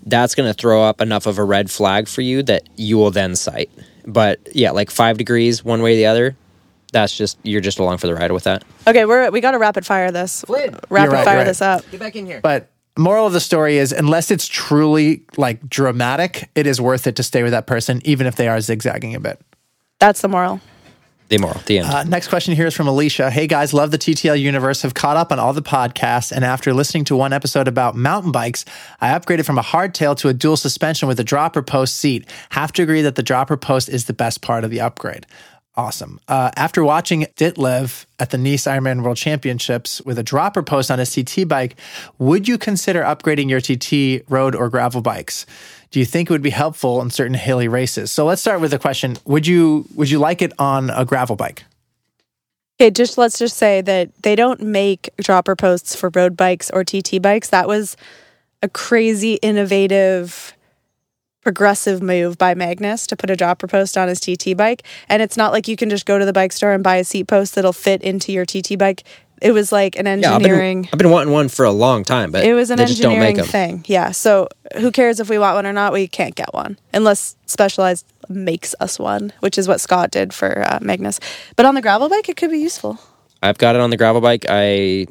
that's going to throw up enough of a red flag for you that you will then cite. But yeah, like five degrees one way or the other, that's just, you're just along for the ride with that. Okay, we're we got to rapid fire this. Flynn. Rapid right, fire right. this up. Get back in here. But moral of the story is, unless it's truly like dramatic, it is worth it to stay with that person, even if they are zigzagging a bit. That's the moral. The moral, the end. Uh, next question here is from Alicia. Hey guys, love the T T L universe. Have caught up on all the podcasts, and after listening to one episode about mountain bikes, I upgraded from a hardtail to a dual suspension with a dropper post seat. Have to agree that the dropper post is the best part of the upgrade. Awesome. Uh, after watching Ditlev at the Nice Ironman World Championships with a dropper post on his T T bike, would you consider upgrading your T T road or gravel bikes? Do you think it would be helpful in certain hilly races? So let's start with the question: Would you would you like it on a gravel bike? Okay, just let's just say that they don't make dropper posts for road bikes or T T bikes. That was a crazy, innovative, progressive move by Magnus to put a dropper post on his T T bike. And it's not like you can just go to the bike store and buy a seat post that'll fit into your T T bike. It was like an engineering... Yeah, I've been, I've been wanting one for a long time, but it was an they just don't make engineering them. thing. Yeah, so who cares if we want one or not? We can't get one unless Specialized makes us one, which is what Scott did for uh, Magnus. But on the gravel bike, it could be useful. I've got it on the gravel bike. I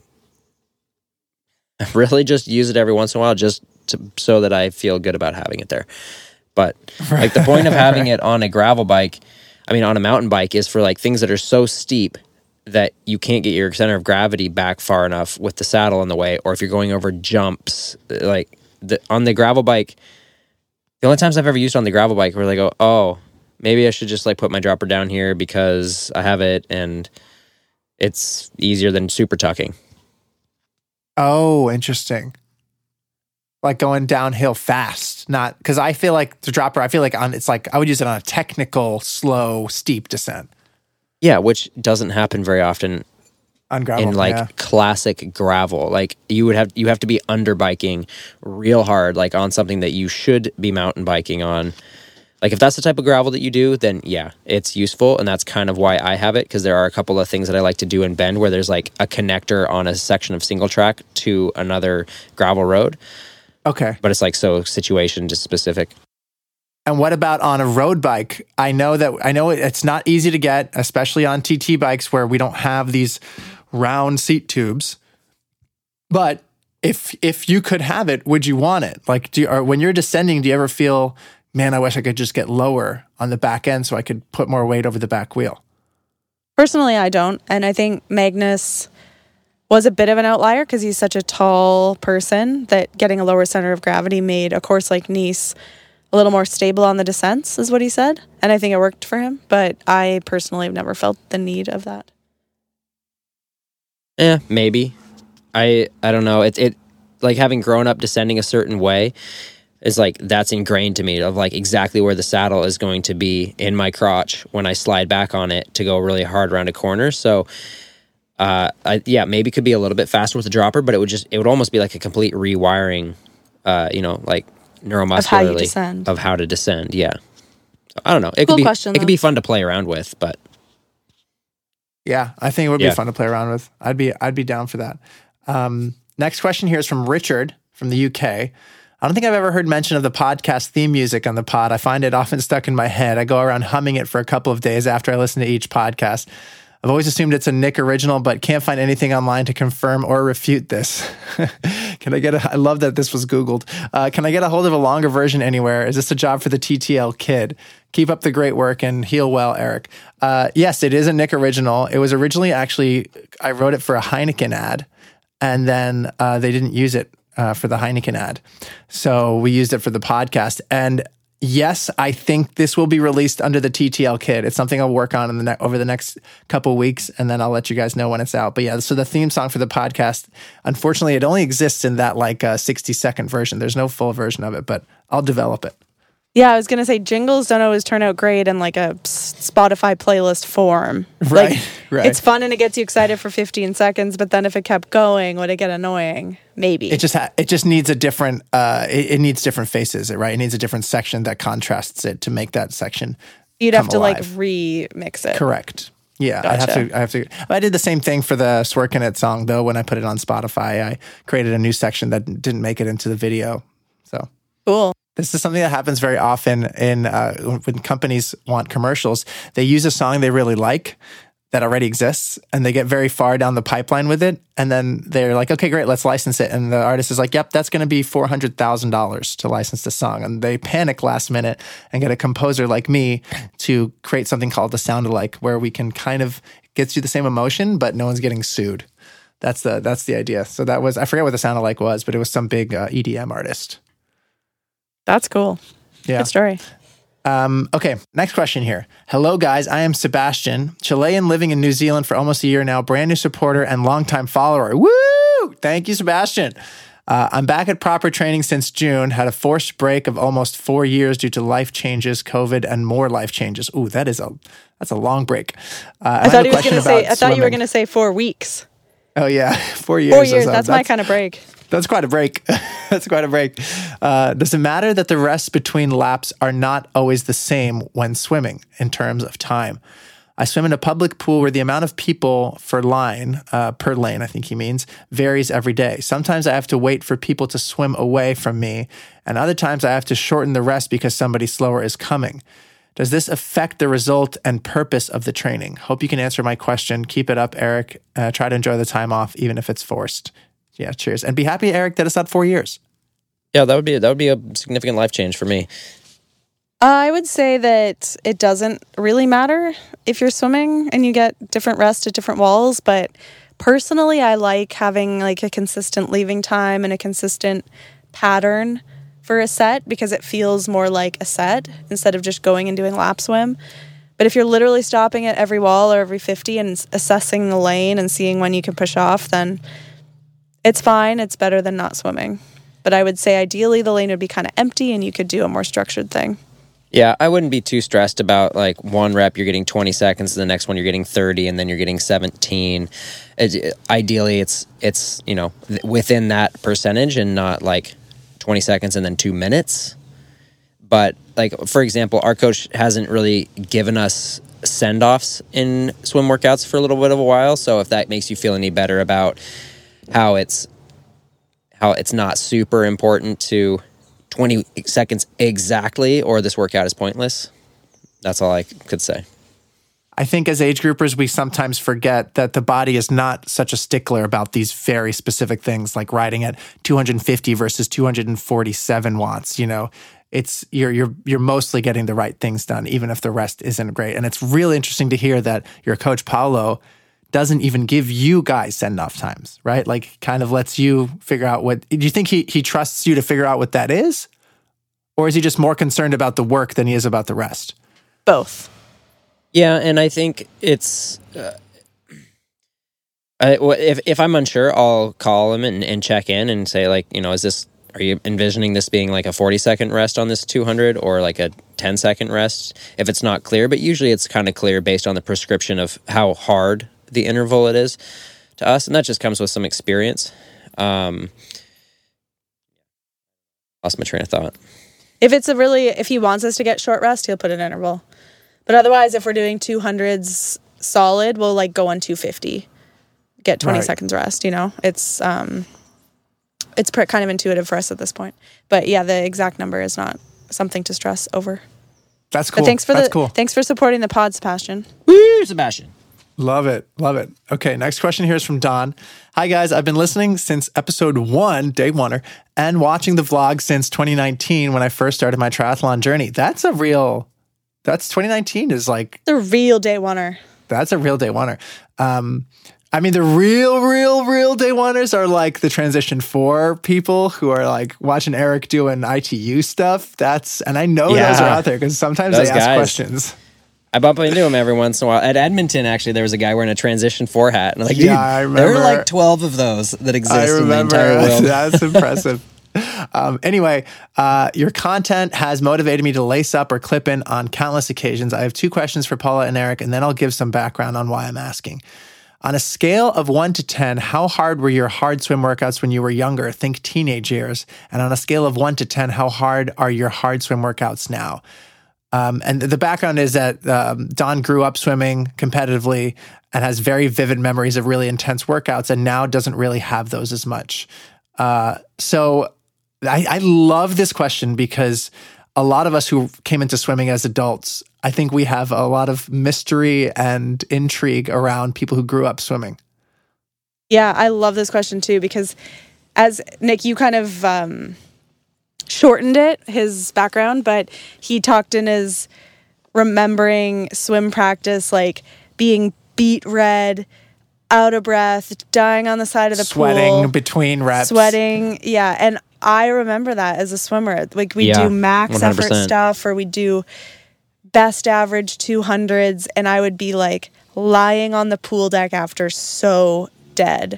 really just use it every once in a while just to, so that I feel good about having it there. But like the point of having it on a gravel bike, I mean on a mountain bike, is for like things that are so steep that you can't get your center of gravity back far enough with the saddle in the way, or if you're going over jumps, like the, on the gravel bike, the only times I've ever used on the gravel bike where they go, oh, maybe I should just like put my dropper down here because I have it and it's easier than super tucking. Oh, interesting. Like going downhill fast, not because I feel like the dropper, I feel like on it's like I would use it on a technical, slow, steep descent. Yeah, which doesn't happen very often On gravel, in like yeah. classic gravel. Like you would have you have to be under biking real hard, like on something that you should be mountain biking on. Like if that's the type of gravel that you do, then yeah, it's useful, and that's kind of why I have it, because there are a couple of things that I like to do in Bend where there's like a connector on a section of single track to another gravel road. Okay. But it's like so situation just specific. And what about on a road bike? I know that I know it's not easy to get, especially on T T bikes where we don't have these round seat tubes. But if if you could have it, would you want it? Like, do you, or when you're descending, do you ever feel, man, I wish I could just get lower on the back end so I could put more weight over the back wheel? Personally, I don't. And I think Magnus was a bit of an outlier because he's such a tall person that getting a lower center of gravity made a course like Nice a little more stable on the descents, is what he said. And I think it worked for him. But I personally have never felt the need of that. Yeah, maybe. I I don't know. It it like having grown up descending a certain way is like that's ingrained to me of like exactly where the saddle is going to be in my crotch when I slide back on it to go really hard around a corner. So uh I, yeah, maybe could be a little bit faster with the dropper, but it would just it would almost be like a complete rewiring uh, you know, like neuromuscularly Of how you descend. of how to descend. Yeah. So, I don't know. It Cool could be question, it could though. be fun to play around with, but Yeah, I think it would Yeah. be fun to play around with. I'd be I'd be down for that. Um, next question here is from Richard from the U K. I don't think I've ever heard mention of the podcast theme music on the pod. I find it often stuck in my head. I go around humming it for a couple of days after I listen to each podcast. I've always assumed it's a Nick original, but can't find anything online to confirm or refute this. Can I get a, I love that this was Googled. Uh, can I get a hold of a longer version anywhere? Is this a job for the T T L kid? Keep up the great work and heal well, Eric. Uh, yes, it is a Nick original. It was originally actually, I wrote it for a Heineken ad, and then uh, they didn't use it uh, for the Heineken ad. So we used it for the podcast. And yes, I think this will be released under the T T L kit. It's something I'll work on in the ne- over the next couple weeks, and then I'll let you guys know when it's out. But yeah, so the theme song for the podcast, unfortunately, it only exists in that like uh, sixty second version. There's no full version of it, but I'll develop it. Yeah, I was going to say jingles don't always turn out great in like a s- Spotify playlist form. Right, Like, right. It's fun and it gets you excited for fifteen seconds, but then if it kept going, would it get annoying? Maybe. It just ha- it just needs a different uh, it, it needs different faces, right? It needs a different section that contrasts it to make that section. You'd have come to like alive. remix it. Correct. Yeah, I have Gotcha. to. I have to. I did the same thing for the Swerkin' It song though. When I put it on Spotify, I created a new section that didn't make it into the video. So Cool. This is something that happens very often in uh, when companies want commercials. They use a song they really like that already exists, and they get very far down the pipeline with it, and then they're like, okay, great, let's license it. And the artist is like, yep, that's going to be four hundred thousand dollars to license the song. And they panic last minute and get a composer like me to create something called the sound-alike, where we can kind of get you the same emotion, but no one's getting sued. That's the that's the idea. So that was, I forget what the sound-alike was, but it was some big uh, E D M artist. That's cool. Yeah. Good story. Um, okay, next question here. Hello, guys. I am Sebastian, Chilean living in New Zealand for almost a year now, brand new supporter and longtime follower. Woo! Thank you, Sebastian. Uh, I'm back at proper training since June, had a forced break of almost four years due to life changes, COVID, and more life changes. Ooh, that is a that's a long break. Uh, I thought he was going to say. I thought you were going to say four weeks. Oh yeah, four years. Four years. That's, that's, that's my kind of break. That's quite a break. That's quite a break. Uh, does it matter that the rests between laps are not always the same when swimming in terms of time? I swim in a public pool where the amount of people for line, uh, per lane, I think he means, varies every day. Sometimes I have to wait for people to swim away from me, and other times I have to shorten the rest because somebody slower is coming. Does this affect the result and purpose of the training? Hope you can answer my question. Keep it up, Eric. Uh, try to enjoy the time off, even if it's forced. Yeah, cheers. And be happy, Eric, that it's not four years. Yeah, that would be that would be a significant life change for me. I would say that it doesn't really matter if you're swimming and you get different rests at different walls, but personally I like having like a consistent leaving time and a consistent pattern for a set because it feels more like a set instead of just going and doing lap swim. But if you're literally stopping at every wall or every fifty and assessing the lane and seeing when you can push off, then it's fine. It's better than not swimming. But I would say ideally the lane would be kind of empty and you could do a more structured thing. Yeah, I wouldn't be too stressed about like one rep, you're getting twenty seconds, the next one you're getting thirty, and then you're getting seventeen. It, ideally, it's, it's you know, th- within that percentage and not like twenty seconds and then two minutes. But like, for example, our coach hasn't really given us send-offs in swim workouts for a little bit of a while. So if that makes you feel any better about how it's how it's not super important to twenty seconds exactly, or this workout is pointless. That's all I could say. I think as age groupers, we sometimes forget that the body is not such a stickler about these very specific things, like riding at two hundred fifty versus two hundred forty-seven watts. You know, it's you're you're you're mostly getting the right things done, even if the rest isn't great. And it's really interesting to hear that your coach Paulo doesn't even give you guys send-off times, right? Like kind of lets you figure out what, do you think he, he trusts you to figure out what that is? Or is he just more concerned about the work than he is about the rest? Both. Yeah, and I think it's, uh, I, if if I'm unsure, I'll call him and, and check in and say like, you know, is this, are you envisioning this being like a forty second rest on this two hundred or like a ten second rest? If it's not clear, but usually it's kind of clear based on the prescription of how hard the interval it is to us, and that just comes with some experience. Um, lost my train of thought. If it's a really, if he wants us to get short rest, he'll put an interval. But otherwise, if we're doing two hundreds solid, we'll like go on two fifty, get twenty right. seconds rest. You know, it's um, it's kind of intuitive for us at this point. But yeah, the exact number is not something to stress over. That's cool. But thanks for That's the cool. thanks for supporting the pod, Sebastian. Woo, Sebastian. Love it. Love it. Okay, next question here is from Don. Hi, guys. I've been listening since episode one, day oneer, and watching the vlog since twenty nineteen when I first started my triathlon journey. That's a real, that's twenty nineteen is like... The real day oneer. That's a real day oneer. Um, I mean, the real, real, real day oneers are like the transition four people who are like watching Eric doing I T U stuff. That's, and I know Yeah. those are out there because sometimes Those they ask guys. questions. I bump into him every once in a while. At Edmonton, actually, there was a guy wearing a transition four hat. And I'm like, dude, Yeah, I there are remember. like twelve of those that exist I in the remember. entire world. That's impressive. Um, anyway, uh, your content has motivated me to lace up or clip in on countless occasions. I have two questions for Paula and Eric, and then I'll give some background on why I'm asking. On a scale of one to ten, how hard were your hard swim workouts when you were younger? Think teenage years. And on a scale of one to ten, how hard are your hard swim workouts now? Um, and the background is that um, Don grew up swimming competitively and has very vivid memories of really intense workouts and now doesn't really have those as much. Uh, so I, I love this question because a lot of us who came into swimming as adults, I think we have a lot of mystery and intrigue around people who grew up swimming. Yeah, I love this question too because as Nick, you kind of um, shortened it, his background, but he talked in his remembering swim practice, like being beet red, out of breath, dying on the side of the sweating pool. between reps. Sweating, yeah. And I remember that as a swimmer. Like we Yeah, do max one hundred percent. effort stuff or we do best average two hundreds and I would be like lying on the pool deck after so dead.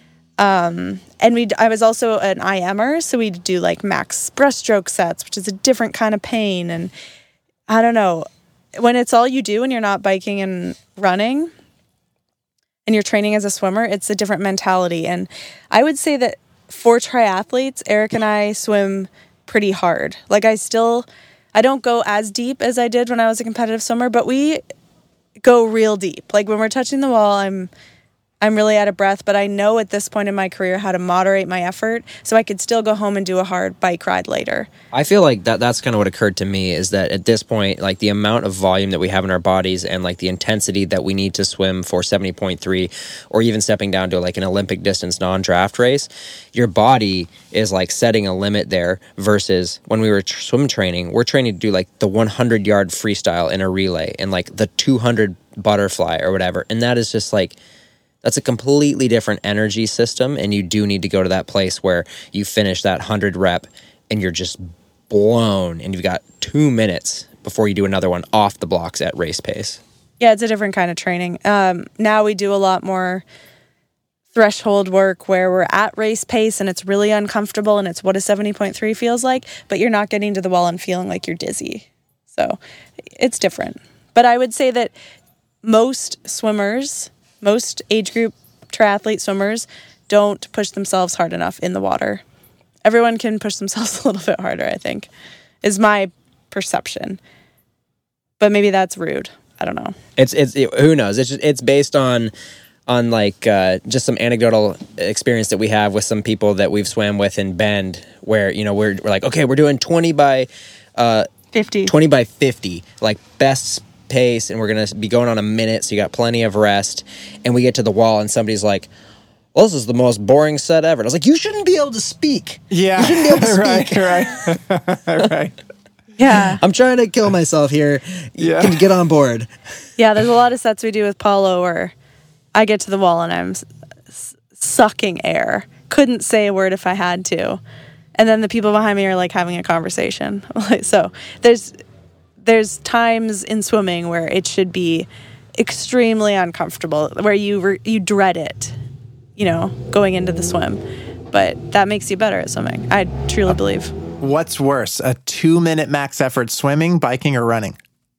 Um, and we, I was also an I M-er, so we'd do like max breaststroke sets, which is a different kind of pain. And I don't know, when it's all you do and you're not biking and running and you're training as a swimmer, it's a different mentality. And I would say that for triathletes, Eric and I swim pretty hard. Like I still, I don't go as deep as I did when I was a competitive swimmer, but we go real deep. Like when we're touching the wall, I'm I'm really out of breath, but I know at this point in my career how to moderate my effort so I could still go home and do a hard bike ride later. I feel like that that's kind of what occurred to me is that at this point, like the amount of volume that we have in our bodies and like the intensity that we need to swim for seventy point three or even stepping down to like an Olympic distance non-draft race, your body is like setting a limit there versus when we were tr- swim training, we're training to do like the one hundred yard freestyle in a relay and like the two hundred butterfly or whatever. And that is just like, that's a completely different energy system, and you do need to go to that place where you finish that one hundred rep and you're just blown, and you've got two minutes before you do another one off the blocks at race pace. Yeah, it's a different kind of training. Um, now we do a lot more threshold work where we're at race pace and it's really uncomfortable and it's what a seventy point three feels like, but you're not getting to the wall and feeling like you're dizzy. So it's different. But I would say that most swimmers... Most age group triathlete swimmers don't push themselves hard enough in the water. Everyone can push themselves a little bit harder, I think, is my perception. But maybe that's rude. I don't know. It's it's it, who knows? It's just, it's based on on like uh, just some anecdotal experience that we have with some people that we've swam with in Bend, where you know we're we're like, okay, we're doing twenty by uh, fifty, twenty by fifty, like best pace, and we're gonna be going on a minute, so you got plenty of rest. And we get to the wall, and somebody's like, well, this is the most boring set ever. And I was like, you shouldn't be able to speak. Yeah, you shouldn't be able to speak. right, right, right. Yeah, I'm trying to kill myself here. Yeah, can you get on board? Yeah, there's a lot of sets we do with Paulo where I get to the wall and I'm s- sucking air. Couldn't say a word if I had to, and then the people behind me are like having a conversation. So there's. There's times in swimming where it should be extremely uncomfortable, where you re- you dread it, you know, going into the swim. But that makes you better at swimming. I truly believe. What's worse, a two-minute max effort swimming, biking, or running?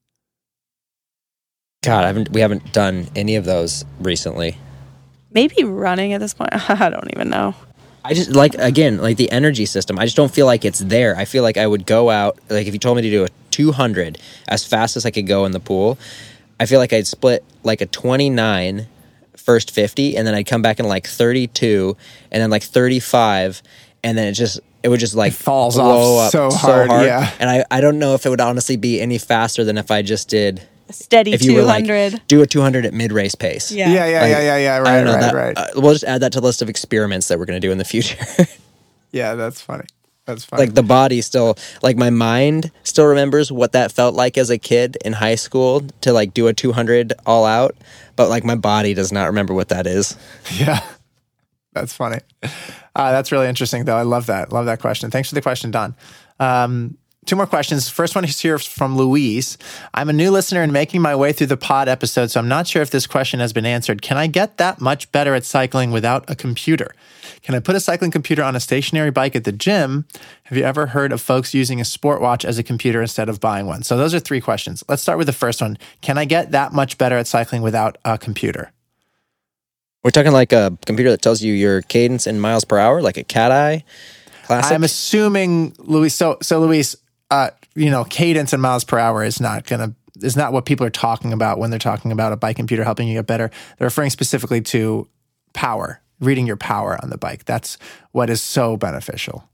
God, I haven't. We haven't done any of those recently. Maybe running at this point. I don't even know. I just like again like the energy system. I just don't feel like it's there. I feel like I would go out like if you told me to do a two hundred as fast as I could go in the pool, I feel like I'd split like a twenty-nine first fifty, and then I'd come back in like thirty-two, and then like thirty-five, and then it just it would just like it falls blow off up so, so hard, hard. Yeah. And I I don't know if it would honestly be any faster than if I just did a steady if you two hundred. Were like, do a two hundred at mid race pace. Yeah, yeah, yeah, Like, yeah, yeah, yeah. I Right, don't know, right, that, right. uh, we'll just add that to the list of experiments that we're going to do in the future. Yeah, that's funny. That's funny. Like the body still, like my mind still remembers what that felt like as a kid in high school to like do a two hundred all out, but like my body does not remember what that is. Yeah, that's funny. Uh, that's really interesting, though. I love that. Love that question. Thanks for the question, Don. Um, two more questions. First one is here from Louise. I'm a new listener and making my way through the pod episode, so I'm not sure if this question has been answered. Can I get that much better at cycling without a computer? Can I put a cycling computer on a stationary bike at the gym? Have you ever heard of folks using a sport watch as a computer instead of buying one? So those are three questions. Let's start with the first one. Can I get that much better at cycling without a computer? We're talking like a computer that tells you your cadence in miles per hour, like a Cat Eye Classic. I'm assuming, Luis. So, so Luis, uh, you know, cadence in miles per hour is not gonna is not what people are talking about when they're talking about a bike computer helping you get better. They're referring specifically to power, reading your power on the bike. That's what is so beneficial.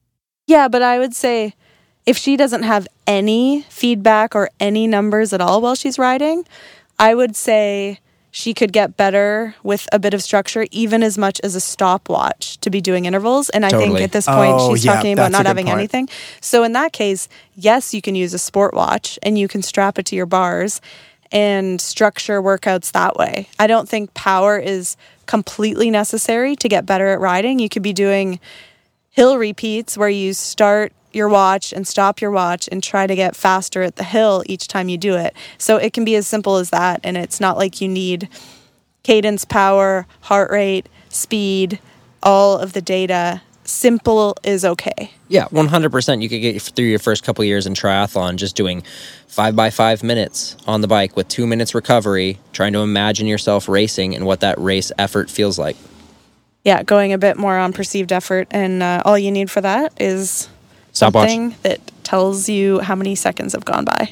Yeah, but I would say if she doesn't have any feedback or any numbers at all while she's riding, I would say she could get better with a bit of structure, even as much as a stopwatch to be doing intervals. And I Totally. think at this point, Oh, she's yeah, talking about that's a not good having point. anything. So in that case, yes, you can use a sport watch and you can strap it to your bars and structure workouts that way. I don't think power is completely necessary to get better at riding. You could be doing hill repeats where you start your watch and stop your watch and try to get faster at the hill each time you do it. So it can be as simple as that, and it's not like you need cadence, power, heart rate, speed, all of the data. Simple is okay. Yeah, one hundred percent. You could get through your first couple years in triathlon just doing five by five minutes on the bike with two minutes recovery, trying to imagine yourself racing and what that race effort feels like. Yeah, going a bit more on perceived effort, and uh, all you need for that is Stopwatch. something that tells you how many seconds have gone by.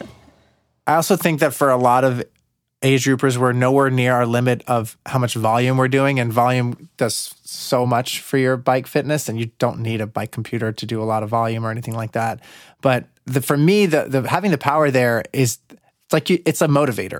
I also think that for a lot of age groupers, we're nowhere near our limit of how much volume we're doing, and volume does so much for your bike fitness, and you don't need a bike computer to do a lot of volume or anything like that. But the, for me, the, the having the power there is it's like you, it's a motivator.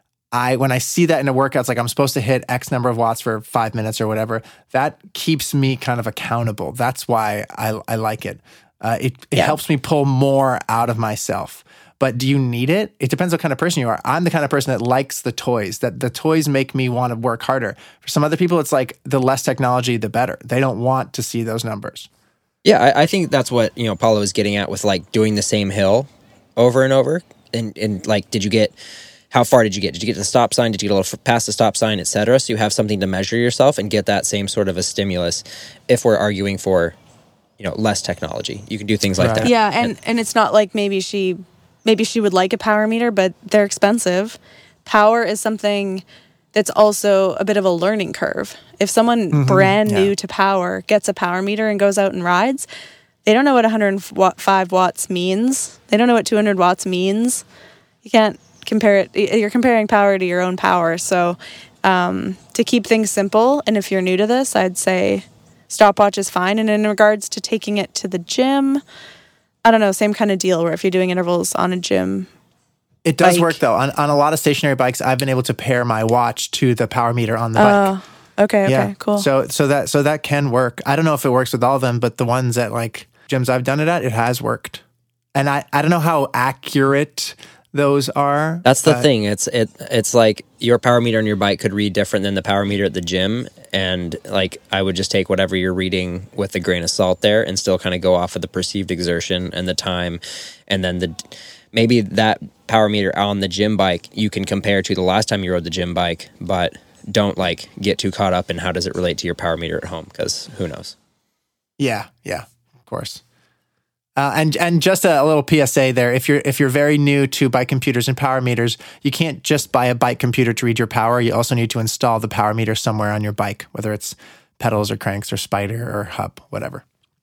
I when I see that in a workout, it's like I'm supposed to hit X number of watts for five minutes or whatever. That keeps me kind of accountable. That's why I, I like it. Uh, it it Yeah. helps me pull more out of myself. But do you need it? It depends what kind of person you are. I'm the kind of person that likes the toys, that the toys make me want to work harder. For some other people, it's like the less technology, the better. They don't want to see those numbers. Yeah, I, I think that's what, you know, Paulo was getting at with like doing the same hill over and over. And, and like, did you get, how far did you get? Did you get to the stop sign? Did you get a little f- past the stop sign, et cetera? So you have something to measure yourself and get that same sort of a stimulus if we're arguing for, you know, less technology. You can do things like Right. that. Yeah, and, and it's not like maybe she maybe she would like a power meter, but they're expensive. Power is something that's also a bit of a learning curve. If someone brand yeah. new to power gets a power meter and goes out and rides, they don't know what one hundred five watts means. They don't know what two hundred watts means. You can't compare it. You're comparing power to your own power. So um, to keep things simple, and if you're new to this, I'd say stopwatch is fine. And in regards to taking it to the gym, I don't know, same kind of deal where if you're doing intervals on a gym. It does Bike. work though. On, on a lot of stationary bikes, I've been able to pair my watch to the power meter on the bike. Oh, okay, okay, Yeah. cool. So so that so that can work. I don't know if it works with all of them, but the ones that like gyms I've done it at, it has worked. And I, I don't know how accurate those are. That's the but- thing. It's it. It's like your power meter on your bike could read different than the power meter at the gym, and like I would just take whatever you're reading with a grain of salt there, and still kind of go off of the perceived exertion and the time, and then the maybe that power meter on the gym bike you can compare to the last time you rode the gym bike, but don't like get too caught up in how does it relate to your power meter at home, because who knows. Yeah, yeah, of course. Uh, and and just a, a little P S A there. If you're if you're very new to bike computers and power meters, you can't just buy a bike computer to read your power. You also need to install the power meter somewhere on your bike, whether it's pedals or cranks or spider or hub, whatever.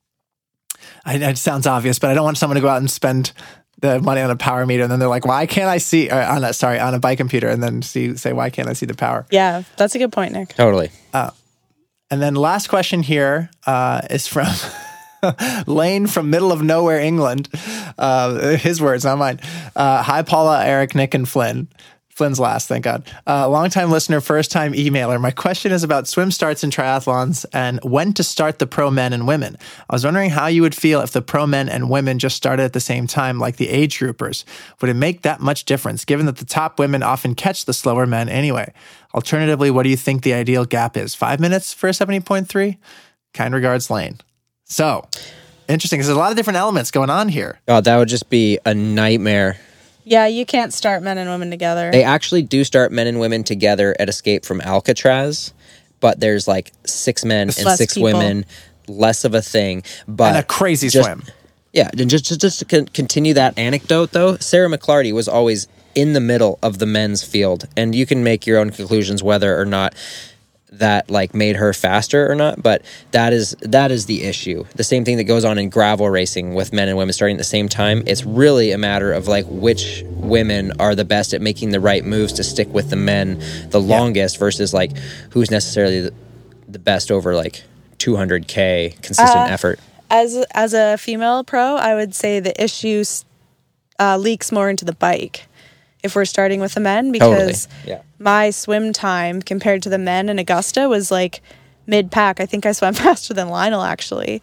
I, it sounds obvious, but I don't want someone to go out and spend the money on a power meter and then they're like, "Why can't I see?" Or on a sorry on a bike computer, and then see say, "Why can't I see the power?" Yeah, that's a good point, Nick. Totally. And then last question here uh, is from Lane from middle of nowhere, England. Uh, his words, not mine. Uh, Hi, Paula, Eric, Nick, and Flynn. Flynn's last, thank God. Uh, long-time listener, first-time emailer. My question is about swim starts in triathlons and when to start the pro men and women. I was wondering how you would feel if the pro men and women just started at the same time, like the age groupers. Would it make that much difference, given that the top women often catch the slower men anyway? Alternatively, what do you think the ideal gap is? Five minutes for a seventy point three? Kind regards, Lane. So, interesting. There's a lot of different elements going on here. Oh, that would just be a nightmare. Yeah, you can't start men and women together. They actually do start men and women together at Escape from Alcatraz, but there's like six men and Less six people. women, less of a thing. But And a crazy just- swim. Yeah, and just, just just to con- continue that anecdote though, Sarah McClarty was always in the middle of the men's field, and you can make your own conclusions whether or not that like made her faster or not, but that is that is the issue. The same thing that goes on in gravel racing with men and women starting at the same time. It's really a matter of like which women are the best at making the right moves to stick with the men the longest versus like who's necessarily the, the best over like two hundred K consistent Uh, effort. as as a female pro, I would say the issue uh, leaks more into the bike if we're starting with the men, because Totally. Yeah. my swim time compared to the men in Augusta was like mid-pack. I think I swam faster than Lionel, actually.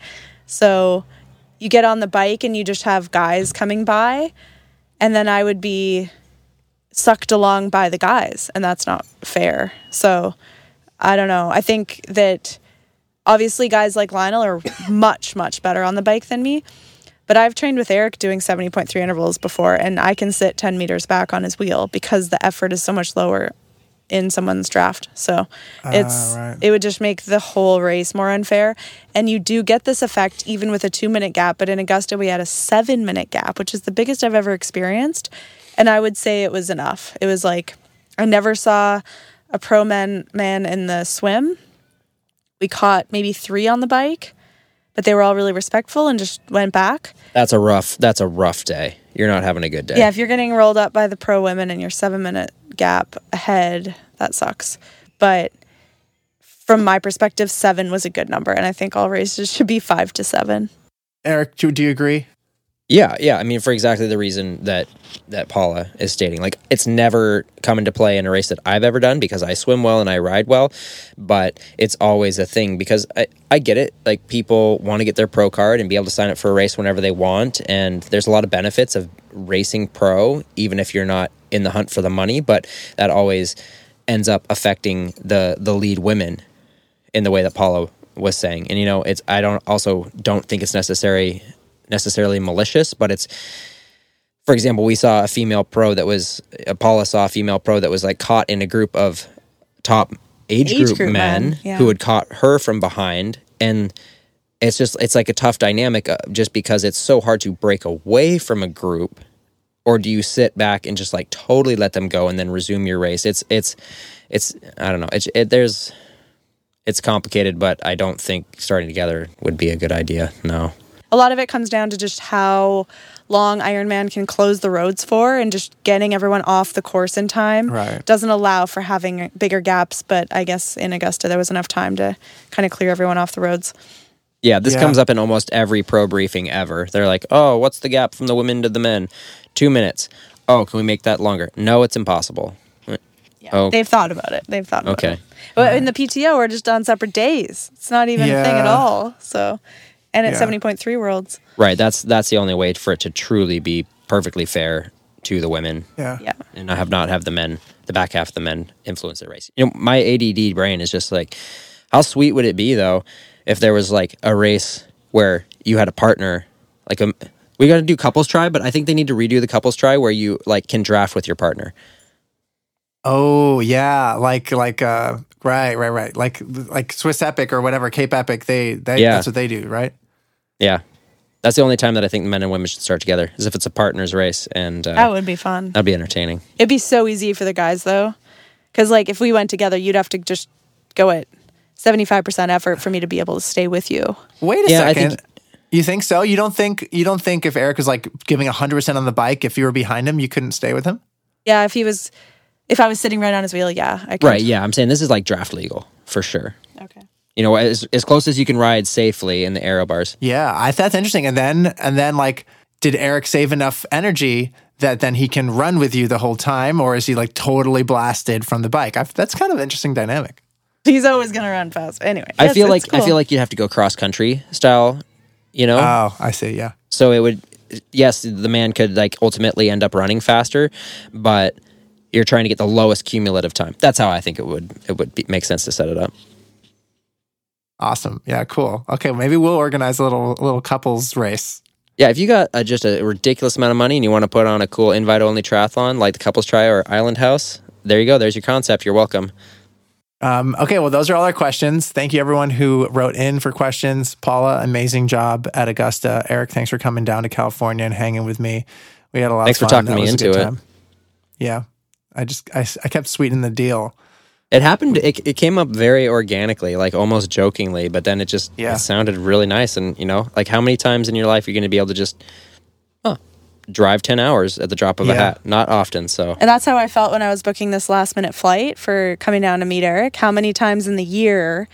So you get on the bike and you just have guys coming by, and then I would be sucked along by the guys, and that's not fair. So I don't know. I think that obviously guys like Lionel are much, much better on the bike than me. But I've trained with Eric doing seventy point three intervals before, and I can sit ten meters back on his wheel because the effort is so much lower in someone's draft. So it's right. it would just make the whole race more unfair. And you do get this effect even with a two-minute gap. But in Augusta, we had a seven-minute gap, which is the biggest I've ever experienced. And I would say it was enough. It was like I never saw a pro man, man in the swim. We caught maybe three on the bike, but they were all really respectful and just went back. That's a rough. That's a rough day. You're not having a good day. Yeah, if you're getting rolled up by the pro women and you're seven minute gap ahead, that sucks. But from my perspective, seven was a good number, and I think all races should be five to seven. Eric, do, do you agree? Yeah, yeah. I mean, for exactly the reason that that Paula is stating. Like, it's never come into play in a race that I've ever done because I swim well and I ride well, but it's always a thing because I, I get it. Like, people want to get their pro card and be able to sign up for a race whenever they want, and there's a lot of benefits of racing pro, even if you're not in the hunt for the money, but that always ends up affecting the the lead women in the way that Paula was saying. And, you know, it's I don't also don't think it's necessary necessarily malicious, but it's, for example, we saw a female pro that was, Paula saw a female pro that was like caught in a group of top age, Age group, group men men, yeah. who had caught her from behind. And it's just, it's like a tough dynamic uh, just because it's so hard to break away from a group. Or do you sit back and just like totally let them go and then resume your race? It's, it's, it's, I don't know. It's, it, there's, it's complicated, but I don't think starting together would be a good idea. No. A lot of it comes down to just how long Ironman can close the roads for, and just getting everyone off the course in time Right. doesn't allow for having bigger gaps. But I guess in Augusta, there was enough time to kind of clear everyone off the roads. Yeah, this Yeah. comes up in almost every pro briefing ever. They're like, oh, what's the gap from the women to the men? Two minutes. Oh, can we make that longer? No, it's impossible. Yeah. Oh. They've thought about it. They've thought about Okay. it. But in the P T O, we're just on separate days. It's not even a thing at Yeah. all. So, and it's Yeah. seventy point three worlds. Right, that's that's the only way for it to truly be perfectly fair to the women. Yeah. Yeah. And I have not have the men, the back half of the men influence the race. You know, my A D D brain is just like, how sweet would it be though if there was like a race where you had a partner, like a, we got to do couples try, but I think they need to redo the couples try where you like can draft with your partner. Oh yeah, like like uh right right right like like Swiss Epic or whatever, Cape Epic. They they Yeah. that's what they do, right? Yeah, that's the only time that I think men and women should start together is if it's a partners race, and uh, That would be fun. that'd be entertaining. It'd be so easy for the guys, though. Because, like, if we went together, you'd have to just go at seventy-five percent effort for me to be able to stay with you. Wait a Yeah, I second. think- You think so? You don't think you don't think if Eric was like giving one hundred percent on the bike, if you were behind him, you couldn't stay with him? Yeah, if he was, if I was sitting right on his wheel, yeah, I could. Right? Yeah, I'm saying this is like draft legal for sure. Okay. You know, as as close as you can ride safely in the aero bars. Yeah, I that's interesting. And then and then like did Eric save enough energy that then he can run with you the whole time, or is he like totally blasted from the bike? I've, that's kind of an interesting dynamic. He's always gonna run fast. Anyway, I yes, feel it's like I cool. feel like you'd have to go cross country style, you know. Oh, I see. Yeah. So it would, yes, the man could like ultimately end up running faster, but you're trying to get the lowest cumulative time. That's how I think it would it would be, make sense to set it up. Awesome. Yeah. Cool. Okay. Maybe we'll organize a little little couples race. Yeah, if you got uh, just a ridiculous amount of money and you want to put on a cool invite-only triathlon like the Couples Try or Island House, there you go. There's your concept. You're welcome. Um, okay, well, those are all our questions. Thank you, everyone who wrote in for questions. Paula, amazing job at Augusta. Eric, thanks for coming down to California and hanging with me. We had a lot Thanks for of fun. talking That me was a into good it. time. Yeah, I just I, I kept sweetening the deal. It happened. It, it came up very organically, like almost jokingly, but then it just Yeah. it sounded really nice. And you know, like how many times in your life are you going to be able to just, huh, drive ten hours at the drop of a Yeah. hat? Not often. So And that's how I felt when I was booking this last minute flight for coming down to meet Eric. How many times in the year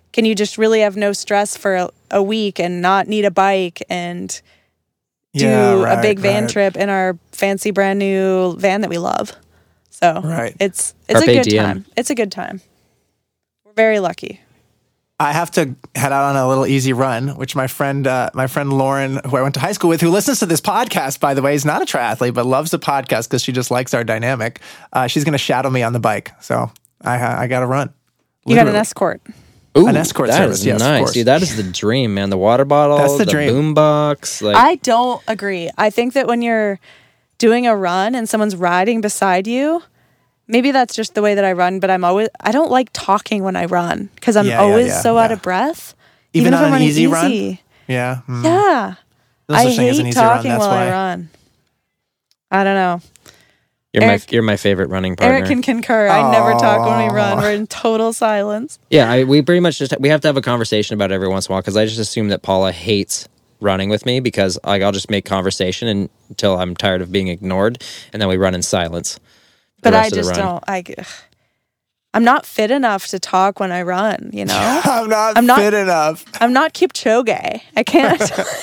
can you just really have no stress for a, a week and not need a bike and do Yeah, right, a big van right. trip in our fancy brand new van that we love. So Right. it's it's Carpe a good diem. time. It's a good time. We're very lucky. I have to head out on a little easy run, which my friend, uh, my friend Lauren, who I went to high school with, who listens to this podcast, by the way, is not a triathlete, but loves the podcast because she just likes our dynamic. Uh, she's going to shadow me on the bike. So I, I got to run. You got an Literally. escort. Ooh, An escort that service, is yes, of nice, course. dude. That is the dream, man. The water bottle, That's the the, dream. boom box. Like, I don't agree. I think that when you're doing a run and someone's riding beside you, maybe that's just the way that I run, but I'm always, I don't like talking when I run because I'm Yeah, yeah, always yeah, so out yeah. of breath. Even if on I'm an running easy run? easy. Yeah. Mm. Yeah. There's I such thing as hate an easy run, talking that's while I why. run. I don't know. you're Eric- my you're my favorite running partner. Eric can concur. I never talk when we run. Aw. We're in total silence. Yeah, I, we pretty much just we have to have a conversation about it every once in a while because I just assume that Paula hates running with me because like I'll just make conversation and, until I'm tired of being ignored, and then we run in silence. the But rest I of the just run. don't. I, ugh. I'm not fit enough to talk when I run, you know? I'm not I'm not- fit enough. I'm not Kipchoge. I can't.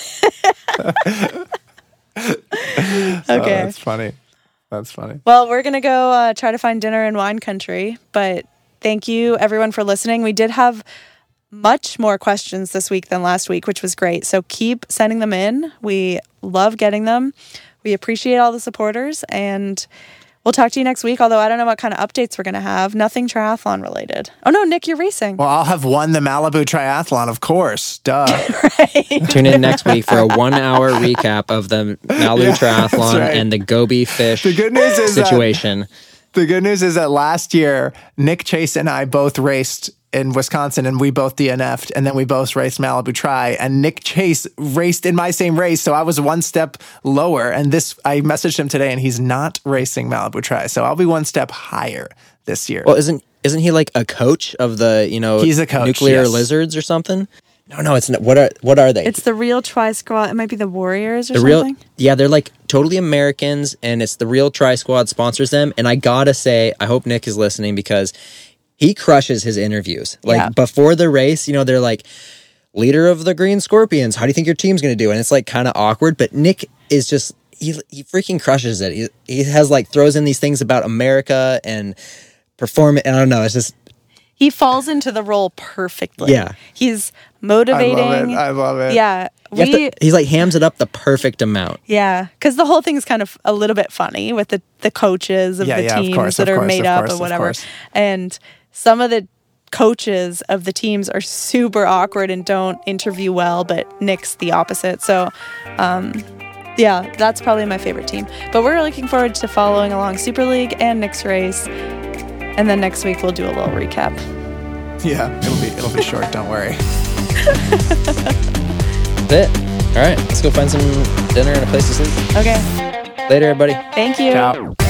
Oh, Okay. that's funny. That's funny. Well, we're going to go uh, try to find dinner in wine country. But thank you, everyone, for listening. We did have much more questions this week than last week, which was great. So keep sending them in. We love getting them. We appreciate all the supporters. And we'll talk to you next week. Although I don't know what kind of updates we're going to have. Nothing triathlon related. Oh, no, Nick, you're racing. Well, I'll have won the Malibu Triathlon, of course. Duh. Tune in next week for a one-hour recap of the Malibu Yeah, Triathlon that's right. and the Gobi fish The good news is that- situation. The good news is that last year, Nick Chase and I both raced in Wisconsin and we both D N F'd and then we both raced Malibu Tri and Nick Chase raced in my same race. So I was one step lower and this, I messaged him today and he's not racing Malibu Tri. So I'll be one step higher this year. Well, isn't isn't he like a coach of the you know He's a coach, nuclear yes. lizards or something? No, no, it's not. What are what are they? It's the real Tri Squad. It might be the Warriors or the real, something. yeah, they're like totally Americans, and it's the Real Tri Squad sponsors them. And I gotta say, I hope Nick is listening because he crushes his interviews. Like Yeah. before the race, you know, they're like, leader of the Green Scorpions, how do you think your team's gonna do? And it's like kind of awkward, but Nick is just he he freaking crushes it. He he has like throws in these things about America and perform. And I don't know, it's just He falls into the role perfectly. Yeah. He's I motivating. love it. I love it. Yeah. you have We to- he's like hams it up the perfect amount. yeah, cuz the whole thing is kind of a little bit funny with the the coaches of Yeah, the yeah, of teams course, that of are course, made of up course, or of whatever. course. And some of the coaches of the teams are super awkward and don't interview well, but Nick's the opposite. So, um yeah, that's probably my favorite team. But we're looking forward to following along Super League and Nick's race. And then next week we'll do a little recap. Yeah, it'll be it'll be short. Don't worry. That's it. All right, let's go find some dinner and a place to sleep. Okay. Later, everybody. Thank you. Ciao.